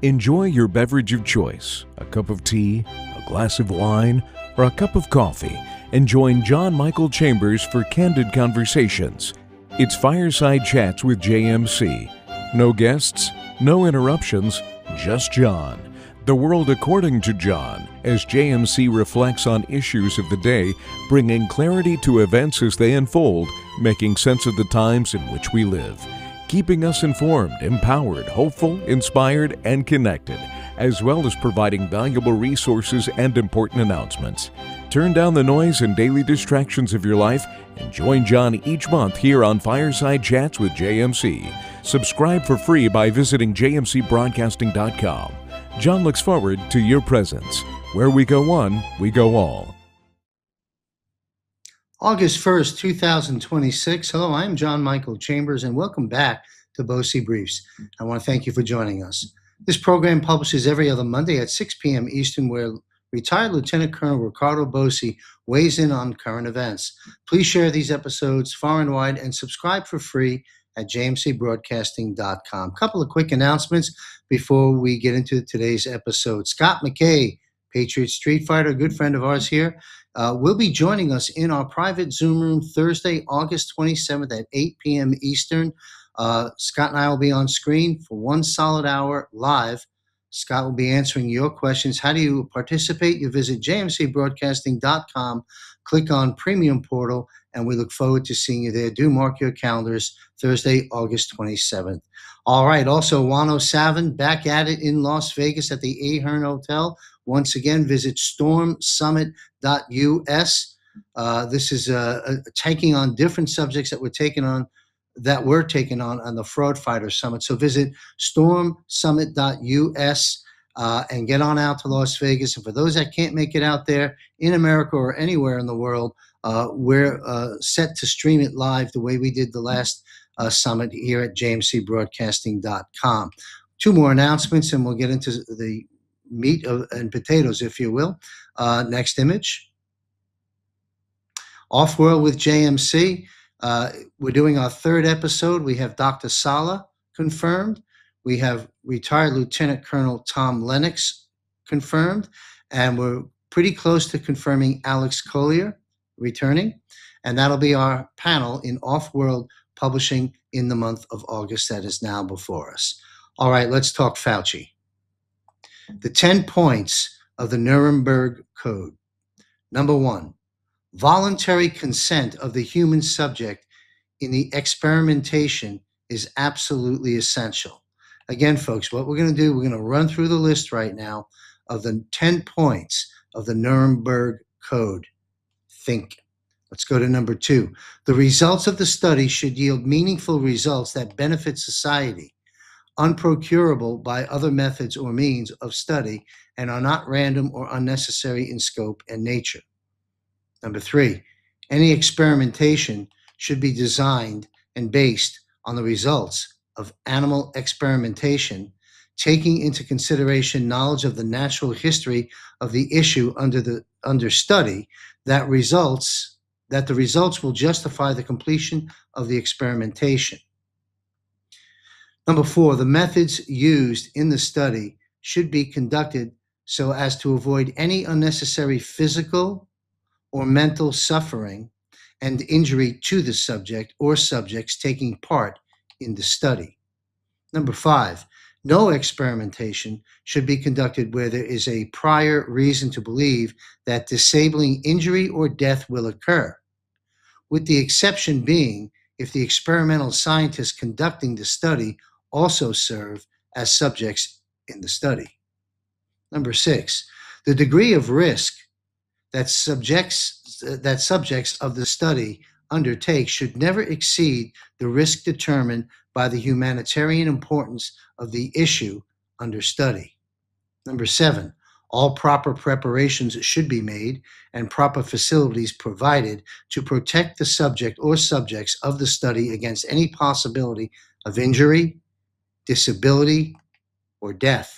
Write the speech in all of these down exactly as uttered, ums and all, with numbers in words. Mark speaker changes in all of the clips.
Speaker 1: Enjoy your beverage of choice, a cup of tea, a glass of wine, or a cup of coffee, and join John Michael Chambers for candid conversations. It's Fireside Chats with J M C. No guests, no interruptions, just John. The world according to John, as J M C reflects on issues of the day, bringing clarity to events as they unfold, making sense of the times in which we live, keeping us informed, empowered, hopeful, inspired, and connected, as well as providing valuable resources and important announcements. Turn down the noise and daily distractions of your life and join John each month here on Fireside Chats with J M C. Subscribe for free by visiting j m c broadcasting dot com. John looks forward to your presence. Where we go one, we go all.
Speaker 2: August first, two thousand twenty-six. Hello, I'm John Michael Chambers, and welcome back to BOCE Briefs. I want to thank you for joining us. This program publishes every other Monday at six p.m. Eastern, where retired Lieutenant Colonel Ricardo BOCE weighs in on current events. Please share these episodes far and wide and subscribe for free at j m c broadcasting dot com. A couple of quick announcements before we get into today's episode. Scott McKay, Patriot Street Fighter, a good friend of ours here, uh, will be joining us in our private Zoom room Thursday, August twenty-seventh at eight p.m. Eastern. Uh, Scott and I will be on screen for one solid hour live. Scott will be answering your questions. How do you participate? You visit j m c broadcasting dot com, click on Premium Portal, and we look forward to seeing you there. Do mark your calendars, Thursday, August twenty-seventh. All right, also Juan Savin back at it in Las Vegas at the Ahern Hotel. Once again, visit storm summit dot u s. Uh, this is uh, uh, taking on different subjects that we're taking on that we're taking on on the Fraud Fighter Summit. So visit storm summit dot u s uh, and get on out to Las Vegas. And for those that can't make it out there in America or anywhere in the world, uh, we're uh, set to stream it live the way we did the last uh, summit here at j m c broadcasting dot com. Two more announcements and we'll get into the meat of, and potatoes, if you will. Uh, next image. Off-World with J M C. Uh, we're doing our third episode. We have Doctor Sala confirmed. We have retired Lieutenant Colonel Tom Lennox confirmed. And we're pretty close to confirming Alex Collier returning. And that'll be our panel in Off-World publishing in the month of August that is now before us. All right, let's talk Fauci. The ten points of the Nuremberg Code. Number one, voluntary consent of the human subject in the experimentation is absolutely essential. Again, folks, what we're going to do, we're going to run through the list right now of the ten points of the Nuremberg Code. Think. Let's go to number two. The results of the study should yield meaningful results that benefit society, unprocurable by other methods or means of study, and are not random or unnecessary in scope and nature. Number three, any experimentation should be designed and based on the results of animal experimentation, taking into consideration knowledge of the natural history of the issue under the under study, that results that the results will justify the completion of the experimentation. Number four, the methods used in the study should be conducted so as to avoid any unnecessary physical or mental suffering and injury to the subject or subjects taking part in the study. Number five, no experimentation should be conducted where there is a prior reason to believe that disabling injury or death will occur, with the exception being if the experimental scientists conducting the study also serve as subjects in the study. Number six, the degree of risk that subjects that subjects of the study undertake should never exceed the risk determined by the humanitarian importance of the issue under study. Number seven, all proper preparations should be made and proper facilities provided to protect the subject or subjects of the study against any possibility of injury, disability, or death.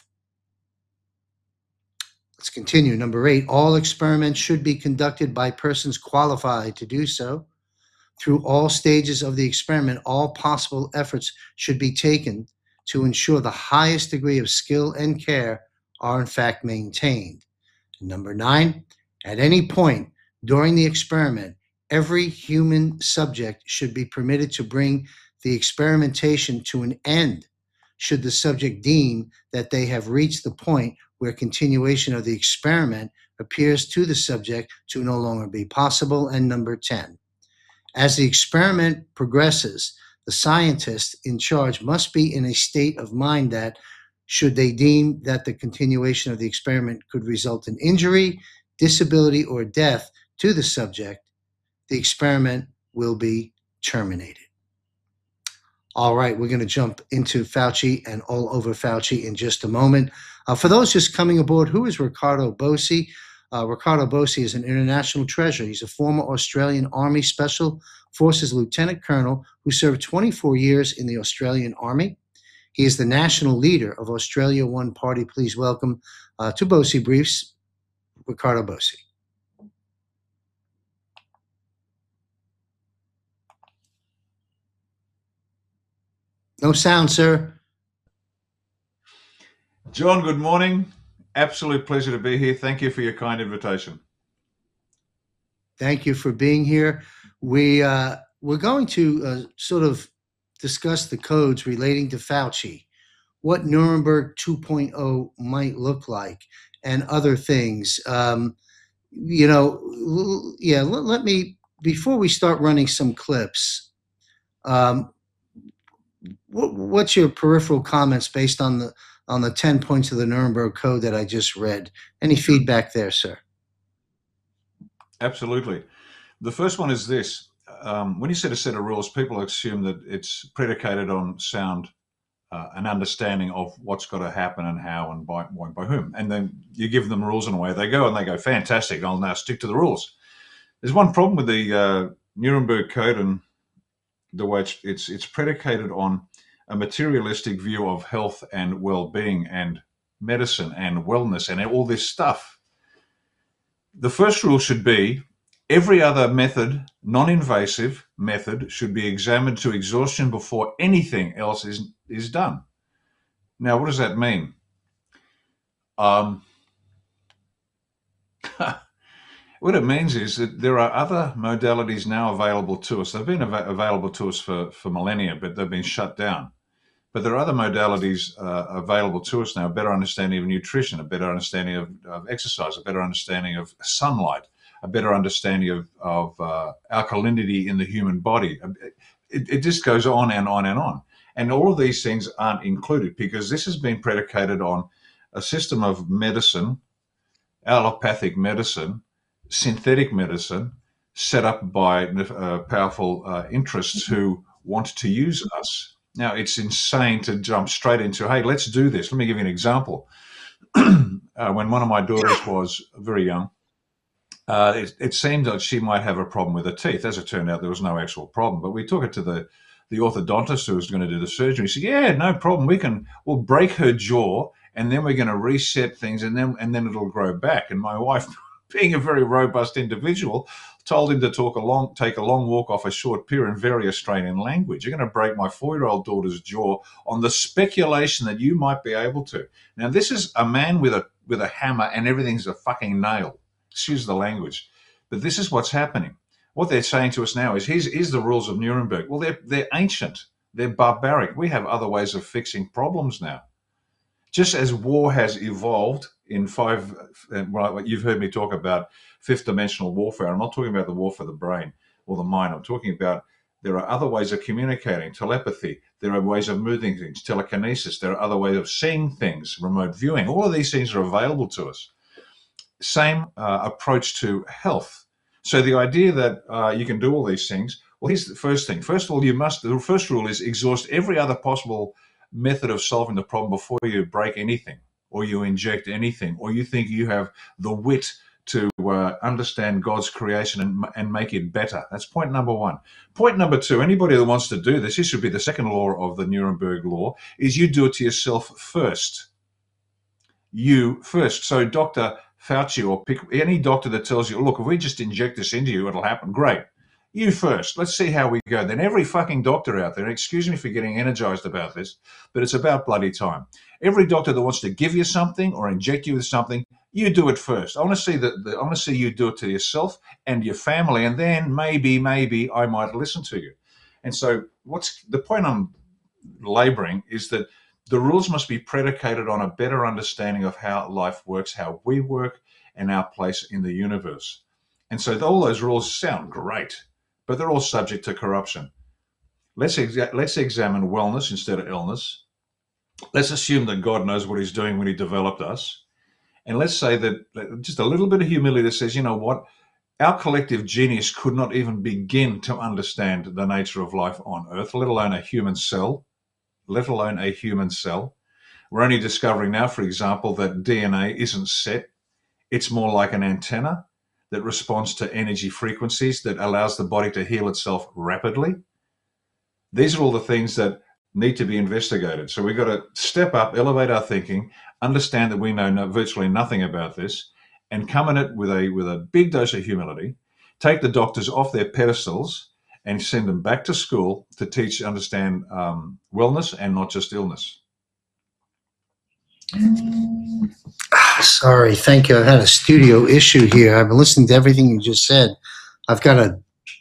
Speaker 2: Let's continue. Number eight, all experiments should be conducted by persons qualified to do so. Through all stages of the experiment, all possible efforts should be taken to ensure the highest degree of skill and care are in fact maintained. Number nine, at any point during the experiment, every human subject should be permitted to bring the experimentation to an end should the subject deem that they have reached the point where continuation of the experiment appears to the subject to no longer be possible. And number ten, as the experiment progresses, the scientist in charge must be in a state of mind that, should they deem that the continuation of the experiment could result in injury, disability, or death to the subject, the experiment will be terminated. All right, we're going to jump into Fauci and all over Fauci in just a moment. Uh, for those just coming aboard, who is Ricardo Bosi? Uh, Ricardo Bosi is an international treasure. He's a former Australian Army Special Forces Lieutenant Colonel who served twenty-four years in the Australian Army. He is the national leader of Australia One Party. Please welcome uh, to Bosi Briefs, Ricardo Bosi. No sound, sir.
Speaker 3: John, good morning. Absolute pleasure to be here. Thank you for your kind invitation.
Speaker 2: Thank you for being here. We, uh, we're going to uh, sort of discuss the codes relating to Fauci, what Nuremberg two point oh might look like, and other things. Um, you know, l- yeah, let, let me, before we start running some clips, um, what, what's your peripheral comments based on the on the ten points of the Nuremberg Code that I just read? Any feedback there, sir?
Speaker 3: Absolutely. The first one is this. Um, when you set a set of rules, people assume that it's predicated on sound, uh, an understanding of what's got to happen and how and by, by, by whom. And then you give them rules and away they go, and they go, fantastic, I'll now stick to the rules. There's one problem with the uh, Nuremberg Code and the way it's, it's, it's predicated on a materialistic view of health and well-being and medicine and wellness and all this stuff. The first rule should be every other method, non-invasive method, should be examined to exhaustion before anything else is, is done. Now, what does that mean? Um, what it means is that there are other modalities now available to us. They've been av- available to us for, for millennia, but they've been shut down. But there are other modalities uh, available to us now, a better understanding of nutrition, a better understanding of, of exercise, a better understanding of sunlight, a better understanding of, of uh, alkalinity in the human body. It, it just goes on and on and on. And all of these things aren't included because this has been predicated on a system of medicine, allopathic medicine, synthetic medicine, set up by uh, powerful uh, interests who want to use us. Now, it's insane to jump straight into, hey, let's do this. Let me give you an example. uh, when one of my daughters was very young, uh, it, it seemed that she might have a problem with her teeth. As it turned out, there was no actual problem. But we took it to the, the orthodontist who was going to do the surgery. He said, yeah, no problem. We can, we'll break her jaw, and then we're going to reset things, and then and then it'll grow back. And my wife, being a very robust individual, told him to talk a long, take a long walk off a short pier in very Australian language. You're going to break my four-year-old daughter's jaw on the speculation that you might be able to. Now, this is a man with a with a hammer and everything's a fucking nail. Excuse the language. But this is what's happening. What they're saying to us now is, here's, here's the rules of Nuremberg. Well, they're, they're ancient. They're barbaric. We have other ways of fixing problems now. Just as war has evolved in five, well, you've heard me talk about fifth dimensional warfare. I'm not talking about the war for the brain or the mind. I'm talking about there are other ways of communicating, telepathy. There are ways of moving things, telekinesis. There are other ways of seeing things, remote viewing. All of these things are available to us. Same uh, approach to health. So the idea that uh, you can do all these things, well, here's the first thing. First of all, you must, the first rule is exhaust every other possible method of solving the problem before you break anything or you inject anything or you think you have the wit to uh, understand God's creation and, and make it better. That's point number one. Point number two, anybody that wants to do this, this should be the second law of the Nuremberg law, is you do it to yourself first. You first. So Doctor Fauci or pick any doctor that tells you, look, if we just inject this into you, it'll happen. Great. You first. Let's see how we go. Then every fucking doctor out there, excuse me for getting energized about this, but it's about bloody time. Every doctor that wants to give you something or inject you with something, you do it first. I want to see that. I want to see you do it to yourself and your family, and then maybe, maybe I might listen to you. And so, what's the point I'm laboring is that the rules must be predicated on a better understanding of how life works, how we work, and our place in the universe. And so all those rules sound great, but they're all subject to corruption. Let's exa- let's examine wellness instead of illness. Let's assume that God knows what he's doing when he developed us. And let's say that just a little bit of humility that says, you know what, our collective genius could not even begin to understand the nature of life on Earth, let alone a human cell. let alone a human cell. We're only discovering now, for example, that D N A isn't set. It's more like an antenna that responds to energy frequencies that allows the body to heal itself rapidly. These are all the things that need to be investigated. So we've got to step up, elevate our thinking, understand that we know no, virtually nothing about this, and come in it with a, with a big dose of humility, take the doctors off their pedestals, and send them back to school to teach, understand um, wellness and not just illness.
Speaker 2: Sorry, thank you. I had a studio issue here. I've been listening to everything you just said. I've got a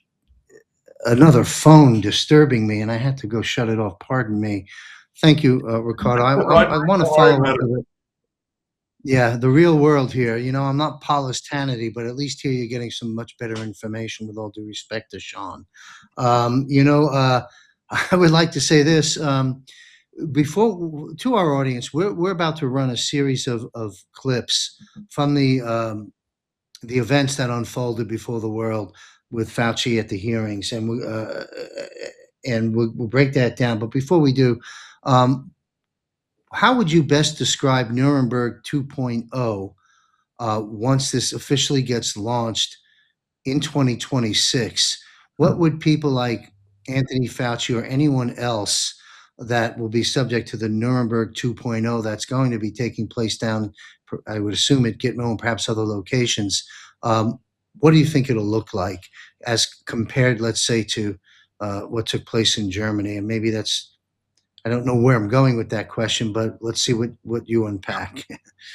Speaker 2: another phone disturbing me, and I had to go shut it off. Pardon me. Thank you, uh, Ricardo. I, I, I want to follow up with it. Yeah, the real world here. You know, I'm not Paulus Hannity, but at least here you're getting some much better information, with all due respect to Sean. Um, you know, uh, I would like to say this. Um, before, to our audience, we're, we're about to run a series of, of clips from the, um, the events that unfolded before the world with Fauci at the hearings. And, we, uh, and we'll, we'll break that down. But before we do, um, how would you best describe Nuremberg two point oh uh, once this officially gets launched in twenty twenty-six? What would people like Anthony Fauci or anyone else that will be subject to the Nuremberg two point oh that's going to be taking place down, I would assume, at Gitmo and perhaps other locations, um, what do you think it'll look like as compared, let's say, to uh, what took place in Germany? And maybe that's, I don't know where I'm going with that question, but let's see what, what you unpack.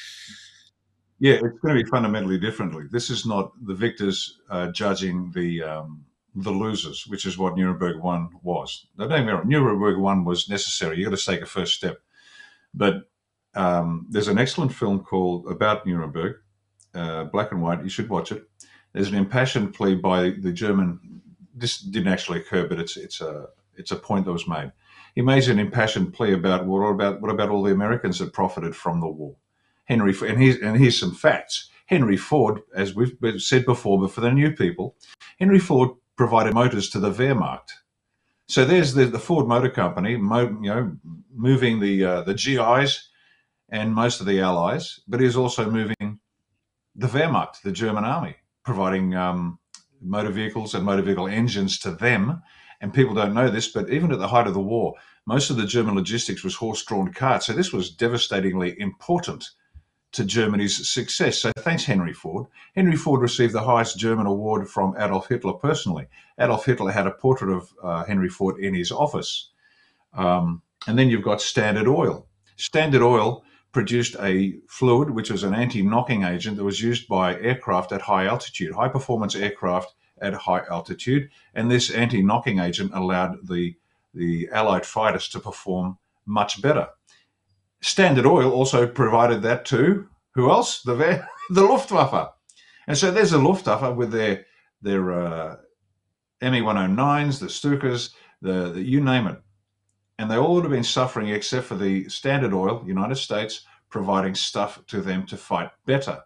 Speaker 3: Yeah, it's going to be fundamentally differently. This is not the victors uh, judging the um, the losers, which is what Nuremberg one was. Now, don't get me wrong, Nuremberg one was necessary. You got to take a first step. But um, there's an excellent film called about Nuremberg, uh, black and white. You should watch it. There's an impassioned plea by the German. This didn't actually occur, but it's it's a it's a point that was made. He made an impassioned plea about what about what about all the Americans that profited from the war. Henry, and here's, and here's some facts. Henry Ford, as we've said before, but for the new people, Henry Ford provided motors to the Wehrmacht. So there's the, the Ford Motor Company, mo, you know, moving the uh, the G Is and most of the Allies, but he's also moving the Wehrmacht, the German army, providing um, motor vehicles and motor vehicle engines to them. And people don't know this, but even at the height of the war, most of the German logistics was horse-drawn carts. So this was devastatingly important to Germany's success. So thanks, Henry Ford. Henry Ford received the highest German award from Adolf Hitler personally. Adolf Hitler had a portrait of uh, Henry Ford in his office. Um, and then you've got Standard Oil. Standard Oil produced a fluid which was an anti-knocking agent that was used by aircraft at high altitude, high-performance aircraft at high altitude. And this anti-knocking agent allowed the, the Allied fighters to perform much better. Standard Oil also provided that to who else? The the Luftwaffe. And so there's a Luftwaffe with their their uh, M E one oh nines, the Stukas, the, the you name it. And they all would have been suffering except for the Standard Oil, United States, providing stuff to them to fight better.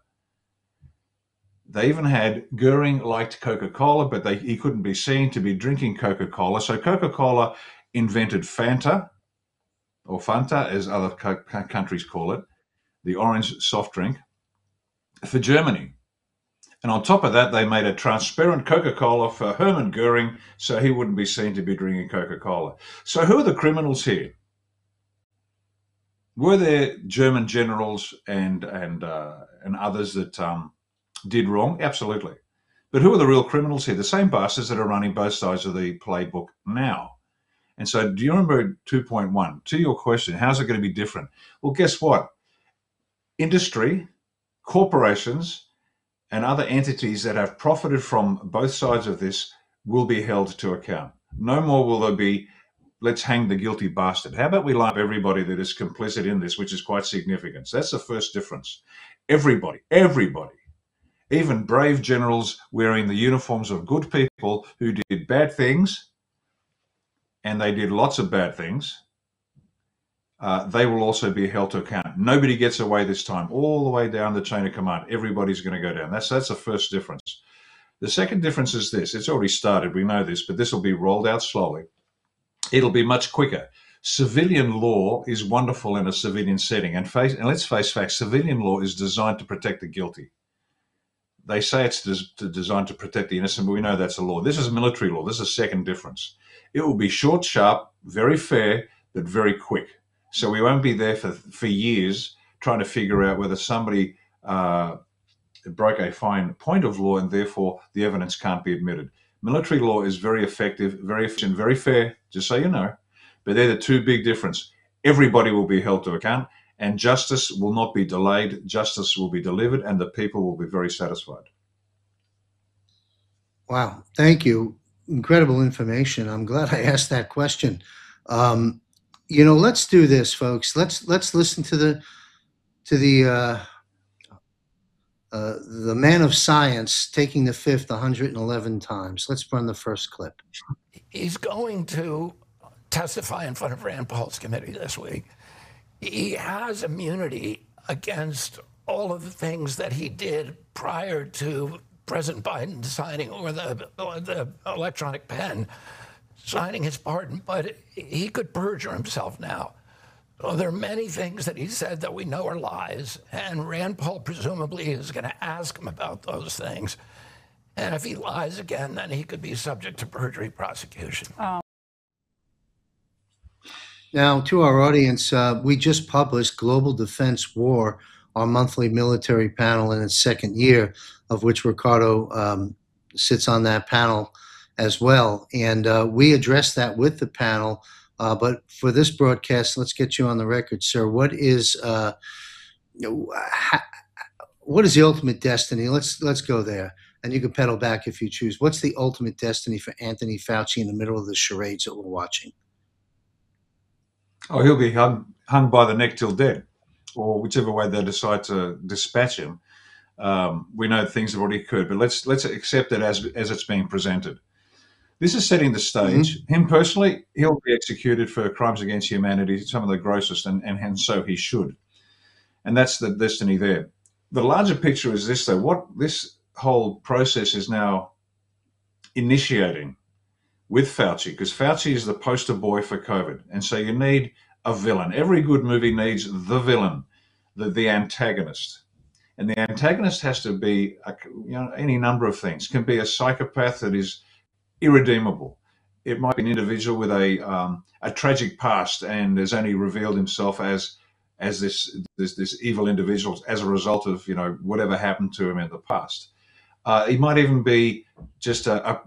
Speaker 3: They even had Goering liked Coca-Cola, but they, he couldn't be seen to be drinking Coca-Cola. So Coca-Cola invented Fanta, or Fanta, as other co- countries call it, the orange soft drink, for Germany. And on top of that, they made a transparent Coca-Cola for Hermann Goering, so he wouldn't be seen to be drinking Coca-Cola. So who are the criminals here? Were there German generals and and uh, and others that um, did wrong? Absolutely. But who are the real criminals here? The same bastards that are running both sides of the playbook now. And so do you remember two point one? To your question, how's it going to be different? Well, guess what? Industry, corporations, and other entities that have profited from both sides of this will be held to account. No more will there be, let's hang the guilty bastard. How about we line up everybody that is complicit in this, which is quite significant. So that's the first difference. Everybody, everybody, even brave generals wearing the uniforms of good people who did bad things, and they did lots of bad things, uh, they will also be held to account. Nobody gets away this time. All the way down the chain of command, everybody's going to go down. That's that's the first difference. The second difference is this. It's already started. We know this, but this will be rolled out slowly. It'll be much quicker. Civilian law is wonderful in a civilian setting. And, face, and let's face facts, civilian law is designed to protect the guilty. They say it's des- designed to protect the innocent, but we know that's a law. This is military law. This is a second difference. It will be short, sharp, very fair, but very quick. So we won't be there for, for years trying to figure out whether somebody uh, broke a fine point of law and therefore the evidence can't be admitted. Military law is very effective, very efficient, very fair, just so you know. But they're the two big differences. Everybody will be held to account, and justice will not be delayed. Justice will be delivered, and the people will be very satisfied.
Speaker 2: Wow, thank you. Incredible information. I'm glad I asked that question. Um, you know, let's do this, folks. Let's let's listen to the to the uh, uh, the man of science taking the fifth one hundred eleven times. Let's run the first clip.
Speaker 4: He's going to testify in front of Rand Paul's committee this week. He has immunity against all of the things that he did prior to President Biden signing, or the, or the electronic pen signing his pardon, but he could perjure himself now. So there are many things that he said that we know are lies, and Rand Paul presumably is going to ask him about those things. And if he lies again, then he could be subject to perjury prosecution. Um.
Speaker 2: Now, to our audience, uh, we just published Global Defense War, our monthly military panel in its second year, of which Ricardo um, sits on that panel as well. And uh, we addressed that with the panel. Uh, but for this broadcast, let's get you on the record, sir. What is uh, what is the ultimate destiny? Let's let's go there, and you can pedal back if you choose. What's the ultimate destiny for Anthony Fauci in the middle of the charades that we're watching?
Speaker 3: Oh, he'll be hung, hung by the neck till dead, or whichever way they decide to dispatch him. Um, we know things have already occurred, but let's let's accept it as as it's being presented. This is setting the stage. Mm-hmm. Him personally, he'll be executed for crimes against humanity, some of the grossest, and, and, and so he should. And that's the destiny there. The larger picture is this, though. What this whole process is now initiating with Fauci, because Fauci is the poster boy for COVID. And so you need a villain. Every good movie needs the villain, the, the antagonist. And the antagonist has to be a, you know, any number of things. It can be a psychopath that is irredeemable. It might be an individual with a um, a tragic past and has only revealed himself as as this this this evil individual as a result of, you know, whatever happened to him in the past. Uh, he might even be just a, a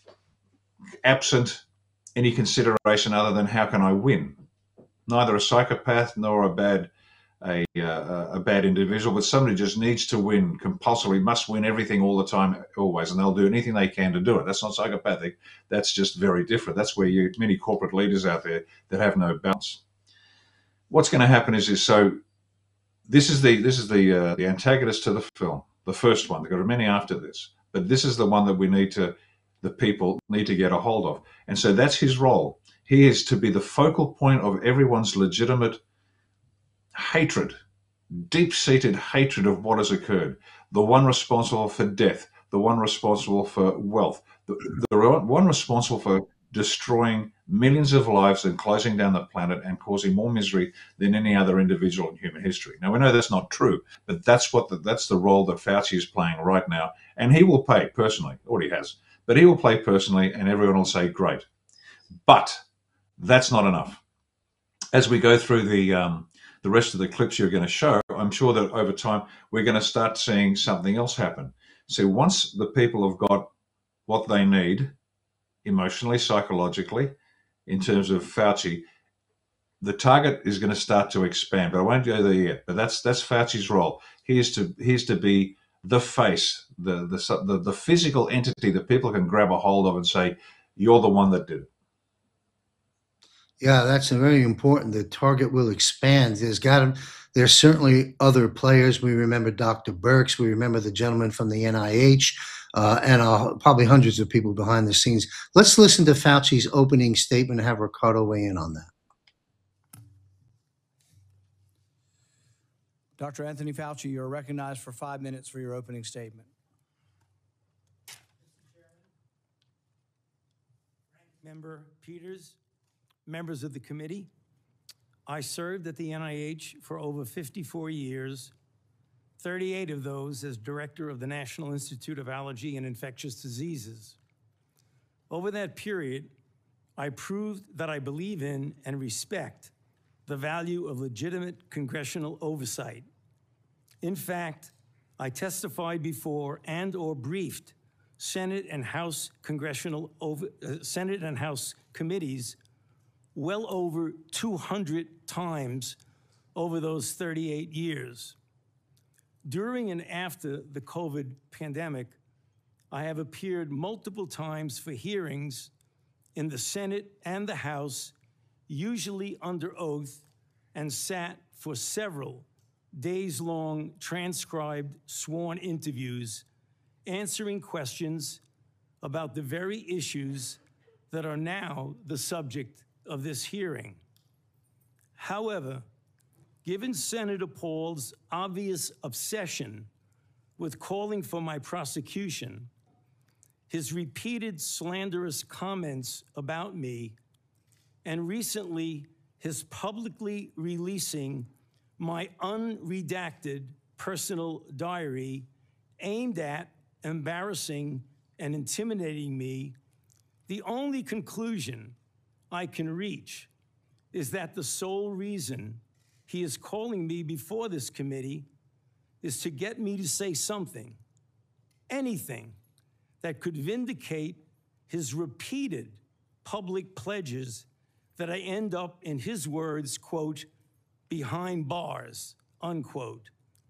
Speaker 3: absent any consideration other than how can I win. Neither a psychopath nor a bad a uh, a bad individual, but somebody just needs to win compulsorily, must win everything all the time, always, and they'll do anything they can to do it. That's not psychopathic. That's just very different. That's where you many corporate leaders out there that have no balance. What's going to happen is this. So this is the this is the uh, the antagonist to the film, the first one. There are many after this, but this is the one that we need to, the people need to get a hold of, and so that's his role. He is to be the focal point of everyone's legitimate hatred, deep-seated hatred of what has occurred, the one responsible for death, the one responsible for wealth, the, the one responsible for destroying millions of lives and closing down the planet and causing more misery than any other individual in human history. Now, we know that's not true, but that's what the, that's the role that Fauci is playing right now, and he will play personally, already has, but he will play personally, and everyone will say, great. But that's not enough. As we go through the um, the rest of the clips you're going to show, I'm sure that over time we're going to start seeing something else happen. So once the people have got what they need emotionally, psychologically, in terms of Fauci, the target is going to start to expand. But I won't go there yet. But that's that's Fauci's role. He is to he is to be the face, the the the, the physical entity that people can grab a hold of and say, "You're the one that did it."
Speaker 2: Yeah, that's very important. The target will expand. There's got to, there's certainly other players. We remember Doctor Birx. We remember the gentleman from the N I H, uh, and uh, probably hundreds of people behind the scenes. Let's listen to Fauci's opening statement and have Ricardo weigh in on that.
Speaker 5: Doctor Anthony Fauci, you are recognized for five minutes for your opening statement.
Speaker 6: Member Peters, members of the committee, I served at the N I H for over fifty-four years, thirty-eight of those as director of the National Institute of Allergy and Infectious Diseases. Over that period, I proved that I believe in and respect the value of legitimate congressional oversight. In fact, I testified before and or briefed Senate and House congressional over, uh, Senate and House committees well over two hundred times over those thirty-eight years. During and after the COVID pandemic, I have appeared multiple times for hearings in the Senate and the House, usually under oath, and sat for several days-long transcribed sworn interviews, answering questions about the very issues that are now the subject of this hearing. However, given Senator Paul's obvious obsession with calling for my prosecution, his repeated slanderous comments about me, and recently his publicly releasing my unredacted personal diary aimed at embarrassing and intimidating me, the only conclusion I can reach is that the sole reason he is calling me before this committee is to get me to say something, anything, that could vindicate his repeated public pledges that I end up, in his words, quote, behind bars, unquote.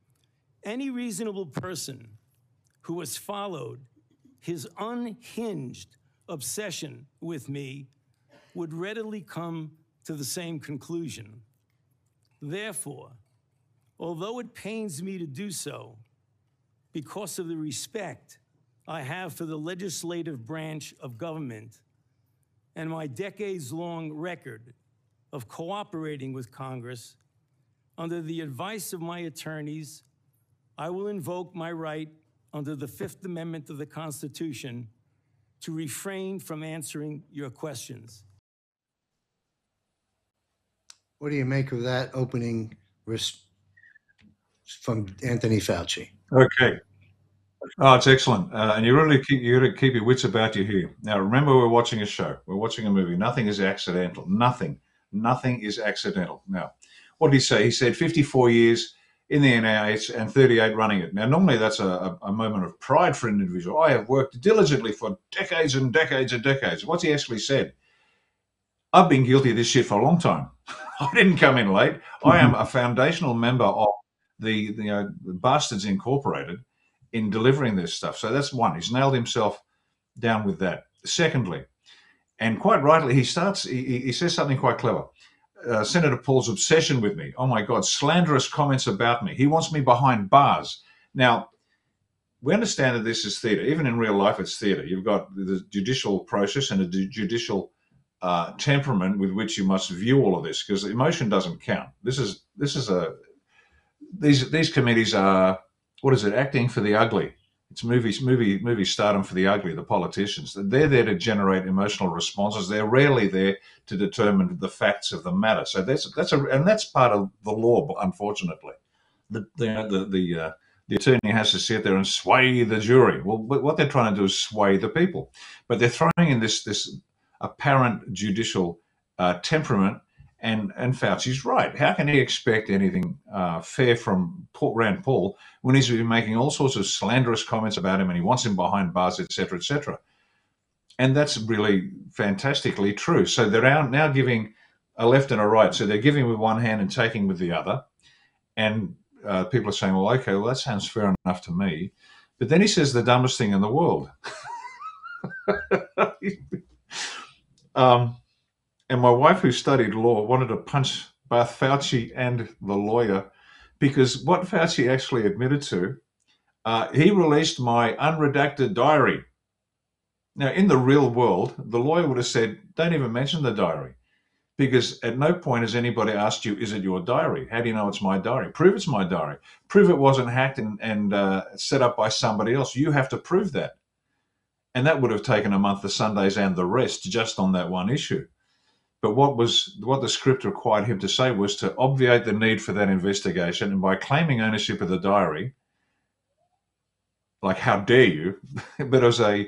Speaker 6: Any reasonable person who has followed his unhinged obsession with me would readily come to the same conclusion. Therefore, although it pains me to do so, because of the respect I have for the legislative branch of government and my decades-long record of cooperating with Congress, under the advice of my attorneys, I will invoke my right under the Fifth Amendment of the Constitution to refrain from answering your questions.
Speaker 2: What do you make of that opening res- from Anthony Fauci?
Speaker 3: Okay. Oh, it's excellent. Uh, and you really keep, you got to keep your wits about you here. Now, remember, we're watching a show. We're watching a movie. Nothing is accidental. Nothing. Nothing is accidental. Now, what did he say? He said fifty-four years in the N I H and thirty-eight running it. Now, normally that's a, a, a moment of pride for an individual. I have worked diligently for decades and decades and decades. What's he actually said? I've been guilty of this shit for a long time. I didn't come in late. I am a foundational member of the, the, uh, the Bastards Incorporated in delivering this stuff. So that's one. He's nailed himself down with that. Secondly, and quite rightly, he starts, he, he says something quite clever. Uh, Senator Paul's obsession with me. Oh my God, slanderous comments about me. He wants me behind bars. Now, we understand that this is theater. Even in real life, it's theater. You've got the judicial process and a judicial uh, temperament with which you must view all of this, because emotion doesn't count. This is this is a these these committees are, what is it? Acting for the ugly. It's movies, movie, movie stardom for the ugly, the politicians. They're there to generate emotional responses. They're rarely there to determine the facts of the matter. So that's that's a and that's part of the law, unfortunately. The the the the, uh, the attorney has to sit there and sway the jury. Well, what they're trying to do is sway the people, but they're throwing in this this apparent judicial uh, temperament And and Fauci's right. How can he expect anything uh, fair from Paul, Rand Paul when he's been making all sorts of slanderous comments about him and he wants him behind bars, et cetera, et cetera? And that's really fantastically true. So they're now, now giving a left and a right. So they're giving with one hand and taking with the other. And uh, people are saying, well, okay, well, that sounds fair enough to me. But then he says the dumbest thing in the world. um, and my wife, who studied law, wanted to punch both Fauci and the lawyer because what Fauci actually admitted to, uh, he released my unredacted diary. Now, in the real world, the lawyer would have said, don't even mention the diary, because at no point has anybody asked you, is it your diary? How do you know it's my diary? Prove it's my diary. Prove it wasn't hacked and, and uh, set up by somebody else. You have to prove that. And that would have taken a month of Sundays and the rest just on that one issue. But what was what the script required him to say was to obviate the need for that investigation, and by claiming ownership of the diary, like, how dare you? But it was a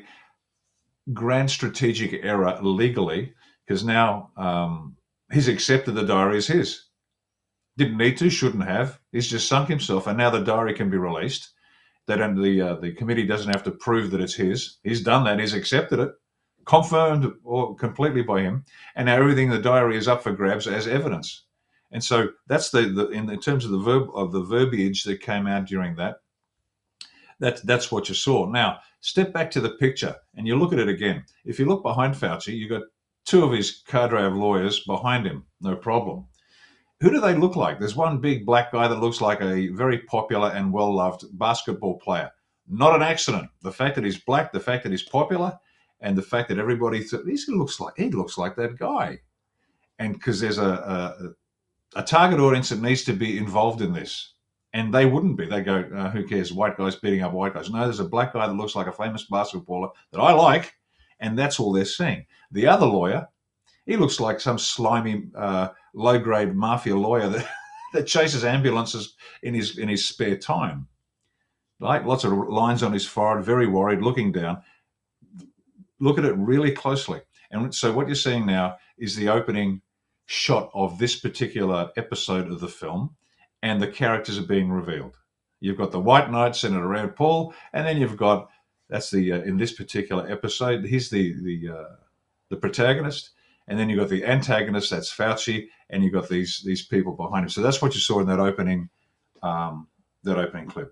Speaker 3: grand strategic error legally, because now um, he's accepted the diary as his. Didn't need to, shouldn't have. He's just sunk himself, and now the diary can be released. They don't. The uh, the committee doesn't have to prove that it's his. He's done that. He's accepted it, confirmed or completely by him, and now everything in the diary is up for grabs as evidence. And so that's the, the in, in terms of the verb of the verbiage that came out during that. That's that's what you saw. Now step back to the picture and you look at it again. If you look behind Fauci, you've got two of his cadre of lawyers behind him, no problem. Who do they look like? There's one big black guy that looks like a very popular and well-loved basketball player. Not an accident. The fact that he's black, the fact that he's popular, and the fact that everybody th- he looks like he looks like that guy. And because there's a, a a target audience that needs to be involved in this, and they wouldn't be. They go, uh, who cares? White guys beating up white guys. No, there's a black guy that looks like a famous basketballer that I like, and that's all they're seeing. The other lawyer, he looks like some slimy, uh, low-grade mafia lawyer that, that chases ambulances in his in his spare time. Like lots of lines on his forehead, very worried, looking down. Look at it really closely. And so what you're seeing now is the opening shot of this particular episode of the film, and the characters are being revealed. You've got the White Knight, Senator Rand Paul, and then you've got, that's the, uh, in this particular episode, he's the, the, uh, the protagonist. And then you've got the antagonist, that's Fauci, and you've got these these people behind him. So that's what you saw in that opening um, that opening clip.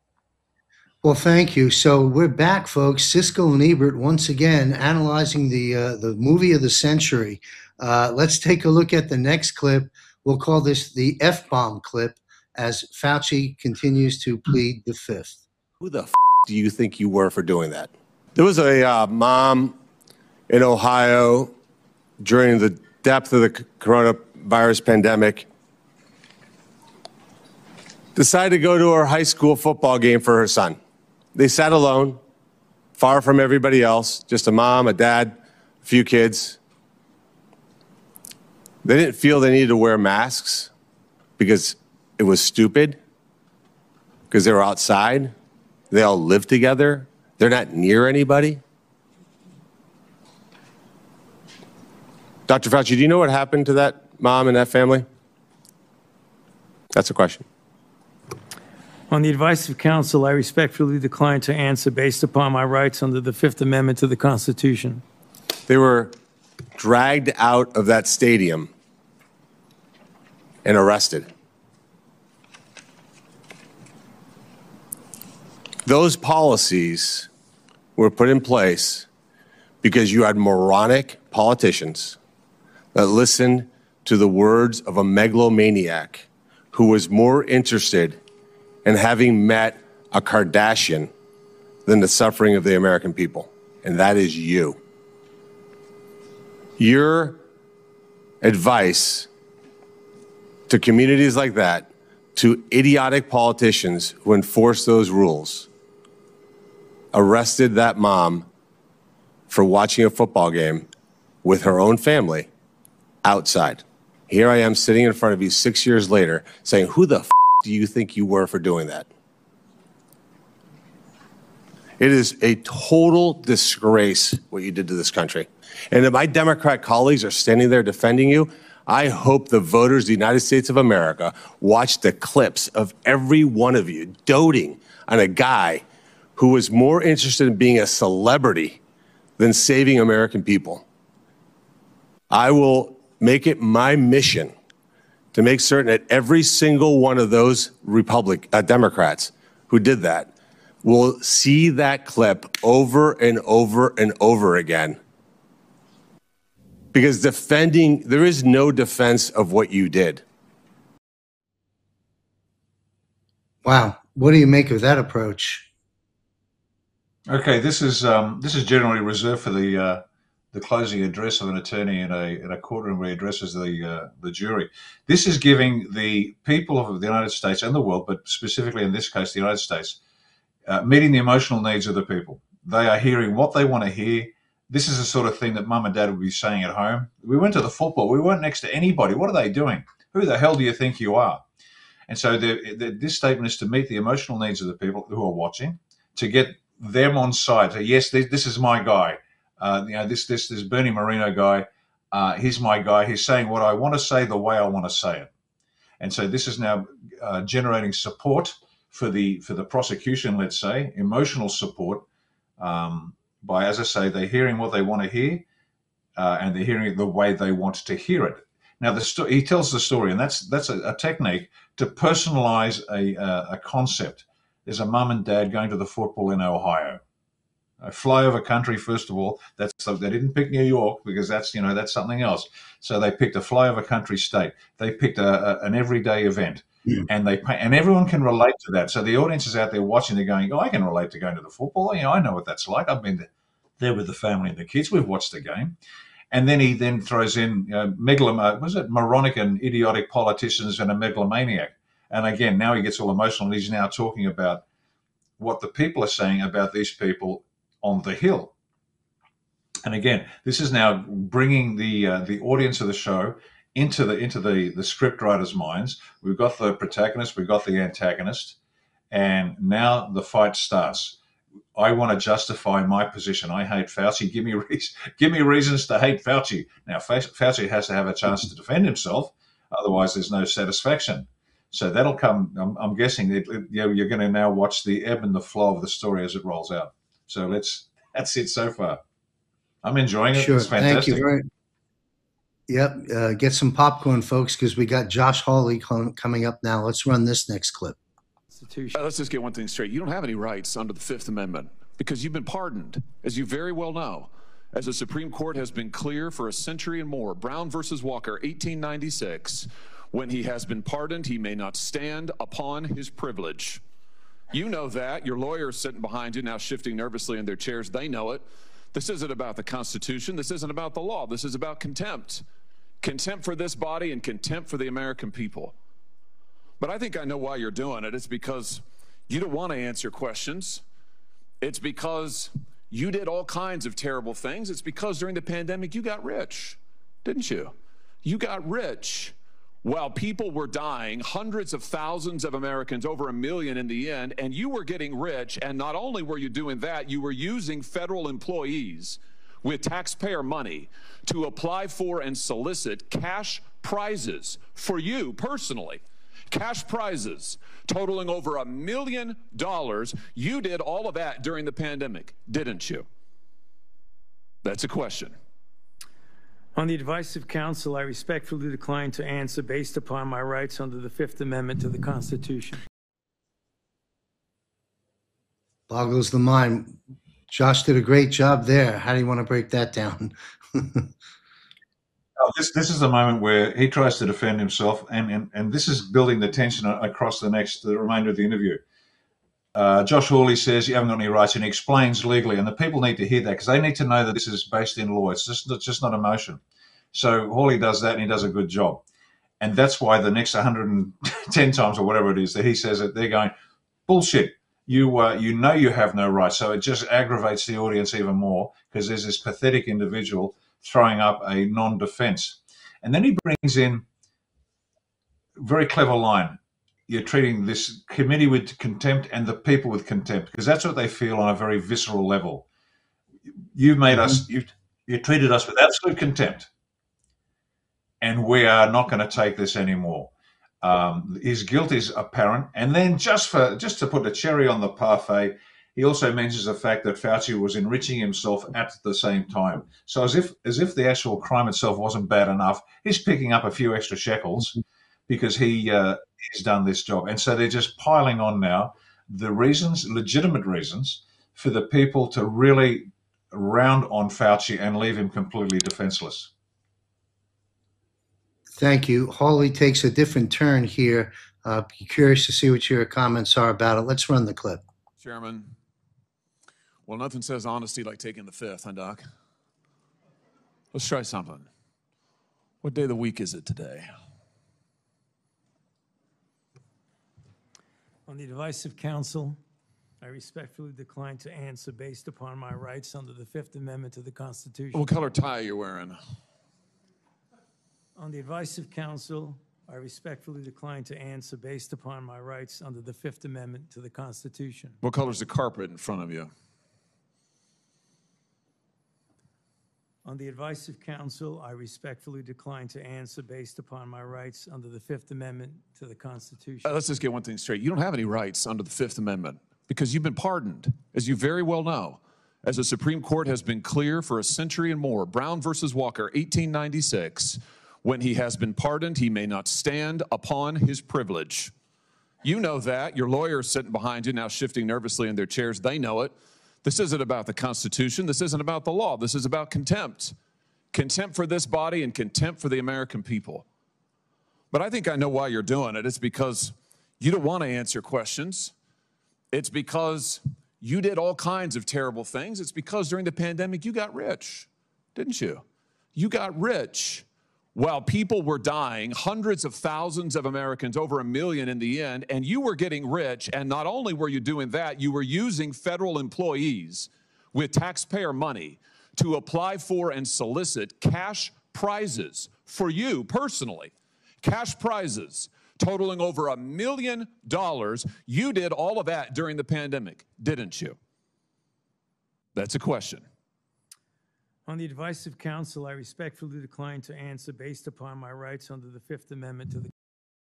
Speaker 2: Well, thank you. So we're back, folks. Siskel and Ebert once again analyzing the uh, the movie of the century. Uh, let's take a look at the next clip. We'll call this the F-bomb clip as Fauci continues to plead the fifth.
Speaker 7: Who the f- do you think you were for doing that? There was a uh, mom in Ohio during the depth of the coronavirus pandemic, decided to go to her high school football game for her son. They sat alone, far from everybody else, just a mom, a dad, a few kids. They didn't feel they needed to wear masks because it was stupid, because they were outside. They all live together. They're not near anybody. Doctor Fauci, do you know what happened to that mom and that family? That's a question.
Speaker 6: On the advice of counsel, I respectfully decline to answer based upon my rights under the Fifth Amendment to the Constitution.
Speaker 7: They were dragged out of that stadium and arrested. Those policies were put in place because you had moronic politicians that listened to the words of a megalomaniac who was more interested in having met a Kardashian than the suffering of the American people. And that is you. Your advice to communities like that, to idiotic politicians who enforce those rules, arrested that mom for watching a football game with her own family outside. Here I am sitting in front of you six years later saying, who the f- do you think you were for doing that? It is a total disgrace what you did to this country. And if my Democrat colleagues are standing there defending you, I hope the voters of the United States of America watch the clips of every one of you doting on a guy who was more interested in being a celebrity than saving American people. I will make it my mission to make certain that every single one of those Republic, uh, Democrats who did that will see that clip over and over and over again. Because defending, there is no defense of what you did.
Speaker 2: Wow. What do you make of that approach?
Speaker 3: Okay, this is um, this is generally reserved for the uh, the closing address of an attorney in a in a courtroom where he addresses the uh, the jury. This is giving the people of the United States and the world, but specifically in this case, the United States, uh, meeting the emotional needs of the people. They are hearing what they want to hear. This is the sort of thing that mum and dad would be saying at home. We went to the football. We weren't next to anybody. What are they doing? Who the hell do you think you are? And so the, the, this statement is to meet the emotional needs of the people who are watching, to get them on side. So yes, this, this is my guy. Uh, you know, this this this Bernie Moreno guy. Uh, he's my guy. He's saying what I want to say the way I want to say it. And so this is now uh, generating support for the for the prosecution. Let's say emotional support um, by, as I say, they're hearing what they want to hear, uh, and they're hearing it the way they want to hear it. Now, the sto- he tells the story, and that's that's a, a technique to personalize a, a, a concept. There's a mum and dad going to the football in Ohio. A flyover country, first of all. That's they didn't pick New York because that's you know that's something else. So they picked a flyover country state. They picked a, a, an everyday event, yeah. and they and everyone can relate to that. So the audience is out there watching. They're going, "Oh, I can relate to going to the football. You know, I know what that's like. I've been there with the family and the kids. We've watched the game." And then he then throws in you know, megalom- was it moronic and idiotic politicians and a megalomaniac. And again, now he gets all emotional. And he's now talking about what the people are saying about these people on the Hill. And again, this is now bringing the uh, the audience of the show into the into the the script writers' minds. We've got the protagonist, we've got the antagonist, and now the fight starts. I want to justify my position. I hate Fauci. Give me reason, give me reasons to hate Fauci. Now, Fauci has to have a chance to defend himself. Otherwise, there's no satisfaction. So that'll come. I'm, I'm guessing that you know, you're going to now watch the ebb and the flow of the story as it rolls out. So let's. That's it so far. I'm enjoying it.
Speaker 2: Sure.
Speaker 3: It's fantastic.
Speaker 2: Thank you very. Yep. Uh, get some popcorn, folks, because we got Josh Hawley com- coming up now. Let's run this next clip.
Speaker 8: Uh, let's just get one thing straight. You don't have any rights under the Fifth Amendment because you've been pardoned, as you very well know. As the Supreme Court has been clear for a century and more, Brown versus Walker, eighteen ninety-six, when he has been pardoned, he may not stand upon his privilege. You know that. Your lawyers sitting behind you now shifting nervously in their chairs. They know it. This isn't about the Constitution. This isn't about the law. This is about contempt. Contempt for this body and contempt for the American people. But I think I know why you're doing it. It's because you don't want to answer questions. It's because you did all kinds of terrible things. It's because during the pandemic you got rich, didn't you? You got rich while people were dying, hundreds of thousands of Americans, over a million in the end, and you were getting rich. And not only were you doing that, you were using federal employees with taxpayer money to apply for and solicit cash prizes for you personally. Cash prizes totaling over a million dollars. You did all of that during the pandemic, didn't you? That's a question.
Speaker 6: On the advice of counsel, I respectfully decline to answer based upon my rights under the Fifth Amendment to the Constitution.
Speaker 2: Boggles the mind. Josh did a great job there. How do you want to break that down?
Speaker 3: Oh, this this is the moment where he tries to defend himself, and, and, and this is building the tension across the next the remainder of the interview. Uh, Josh Hawley says you haven't got any rights, and he explains legally, and the people need to hear that because they need to know that this is based in law. It's just it's just not emotion. So Hawley does that, and he does a good job, and that's why the next one hundred ten times or whatever it is that he says it, they're going bullshit. You uh, you know you have no rights, so it just aggravates the audience even more because there's this pathetic individual throwing up a non-defense. And then he brings in a very clever line. You're treating this committee with contempt and the people with contempt because that's what they feel on a very visceral level. You've made mm-hmm. us, you've, you treated us with absolute contempt. and we are not going to take this anymore. Um, his guilt is apparent. And then just for just to put the cherry on the parfait, he also mentions the fact that Fauci was enriching himself at the same time. So as if as if the actual crime itself wasn't bad enough, he's picking up a few extra shekels because he uh, he's done this job. And so they're just piling on now the reasons, legitimate reasons, for the people to really round on Fauci and leave him completely defenseless.
Speaker 2: Thank you. Hawley takes a different turn here. Uh, be curious to see what your comments are about it. Let's run the clip.
Speaker 8: Chairman, well, nothing says honesty like taking the fifth, huh, Doc? Let's try something. What day of the week is it today?
Speaker 6: On the advice of counsel, I respectfully decline to answer based upon my rights under the Fifth Amendment to the Constitution.
Speaker 8: What color tie are you wearing?
Speaker 6: On the advice of counsel, I respectfully decline to answer based upon my rights under the Fifth Amendment to the Constitution.
Speaker 8: What color's the carpet in front of you?
Speaker 6: On the advice of counsel, I respectfully decline to answer based upon my rights under the Fifth Amendment to the Constitution.
Speaker 8: Uh, let's just get one thing straight. You don't have any rights under the Fifth Amendment because you've been pardoned, as you very well know. As the Supreme Court has been clear for a century and more, Brown versus Walker, eighteen ninety-six, when he has been pardoned, he may not stand upon his privilege. You know that. Your lawyer is sitting behind you now shifting nervously in their chairs. They know it. This isn't about the Constitution. This isn't about the law. This is about contempt. Contempt for this body and contempt for the American people. But I think I know why you're doing it. It's because you don't want to answer questions. It's because you did all kinds of terrible things. It's because during the pandemic you got rich, didn't you? You got rich. While people were dying, hundreds of thousands of Americans, over a million in the end, and you were getting rich, and not only were you doing that, you were using federal employees with taxpayer money to apply for and solicit cash prizes for you personally, cash prizes totaling over a million dollars. You did all of that during the pandemic, didn't you? That's a question.
Speaker 6: On the advice of counsel, I respectfully decline to answer based upon my rights under the Fifth Amendment to the.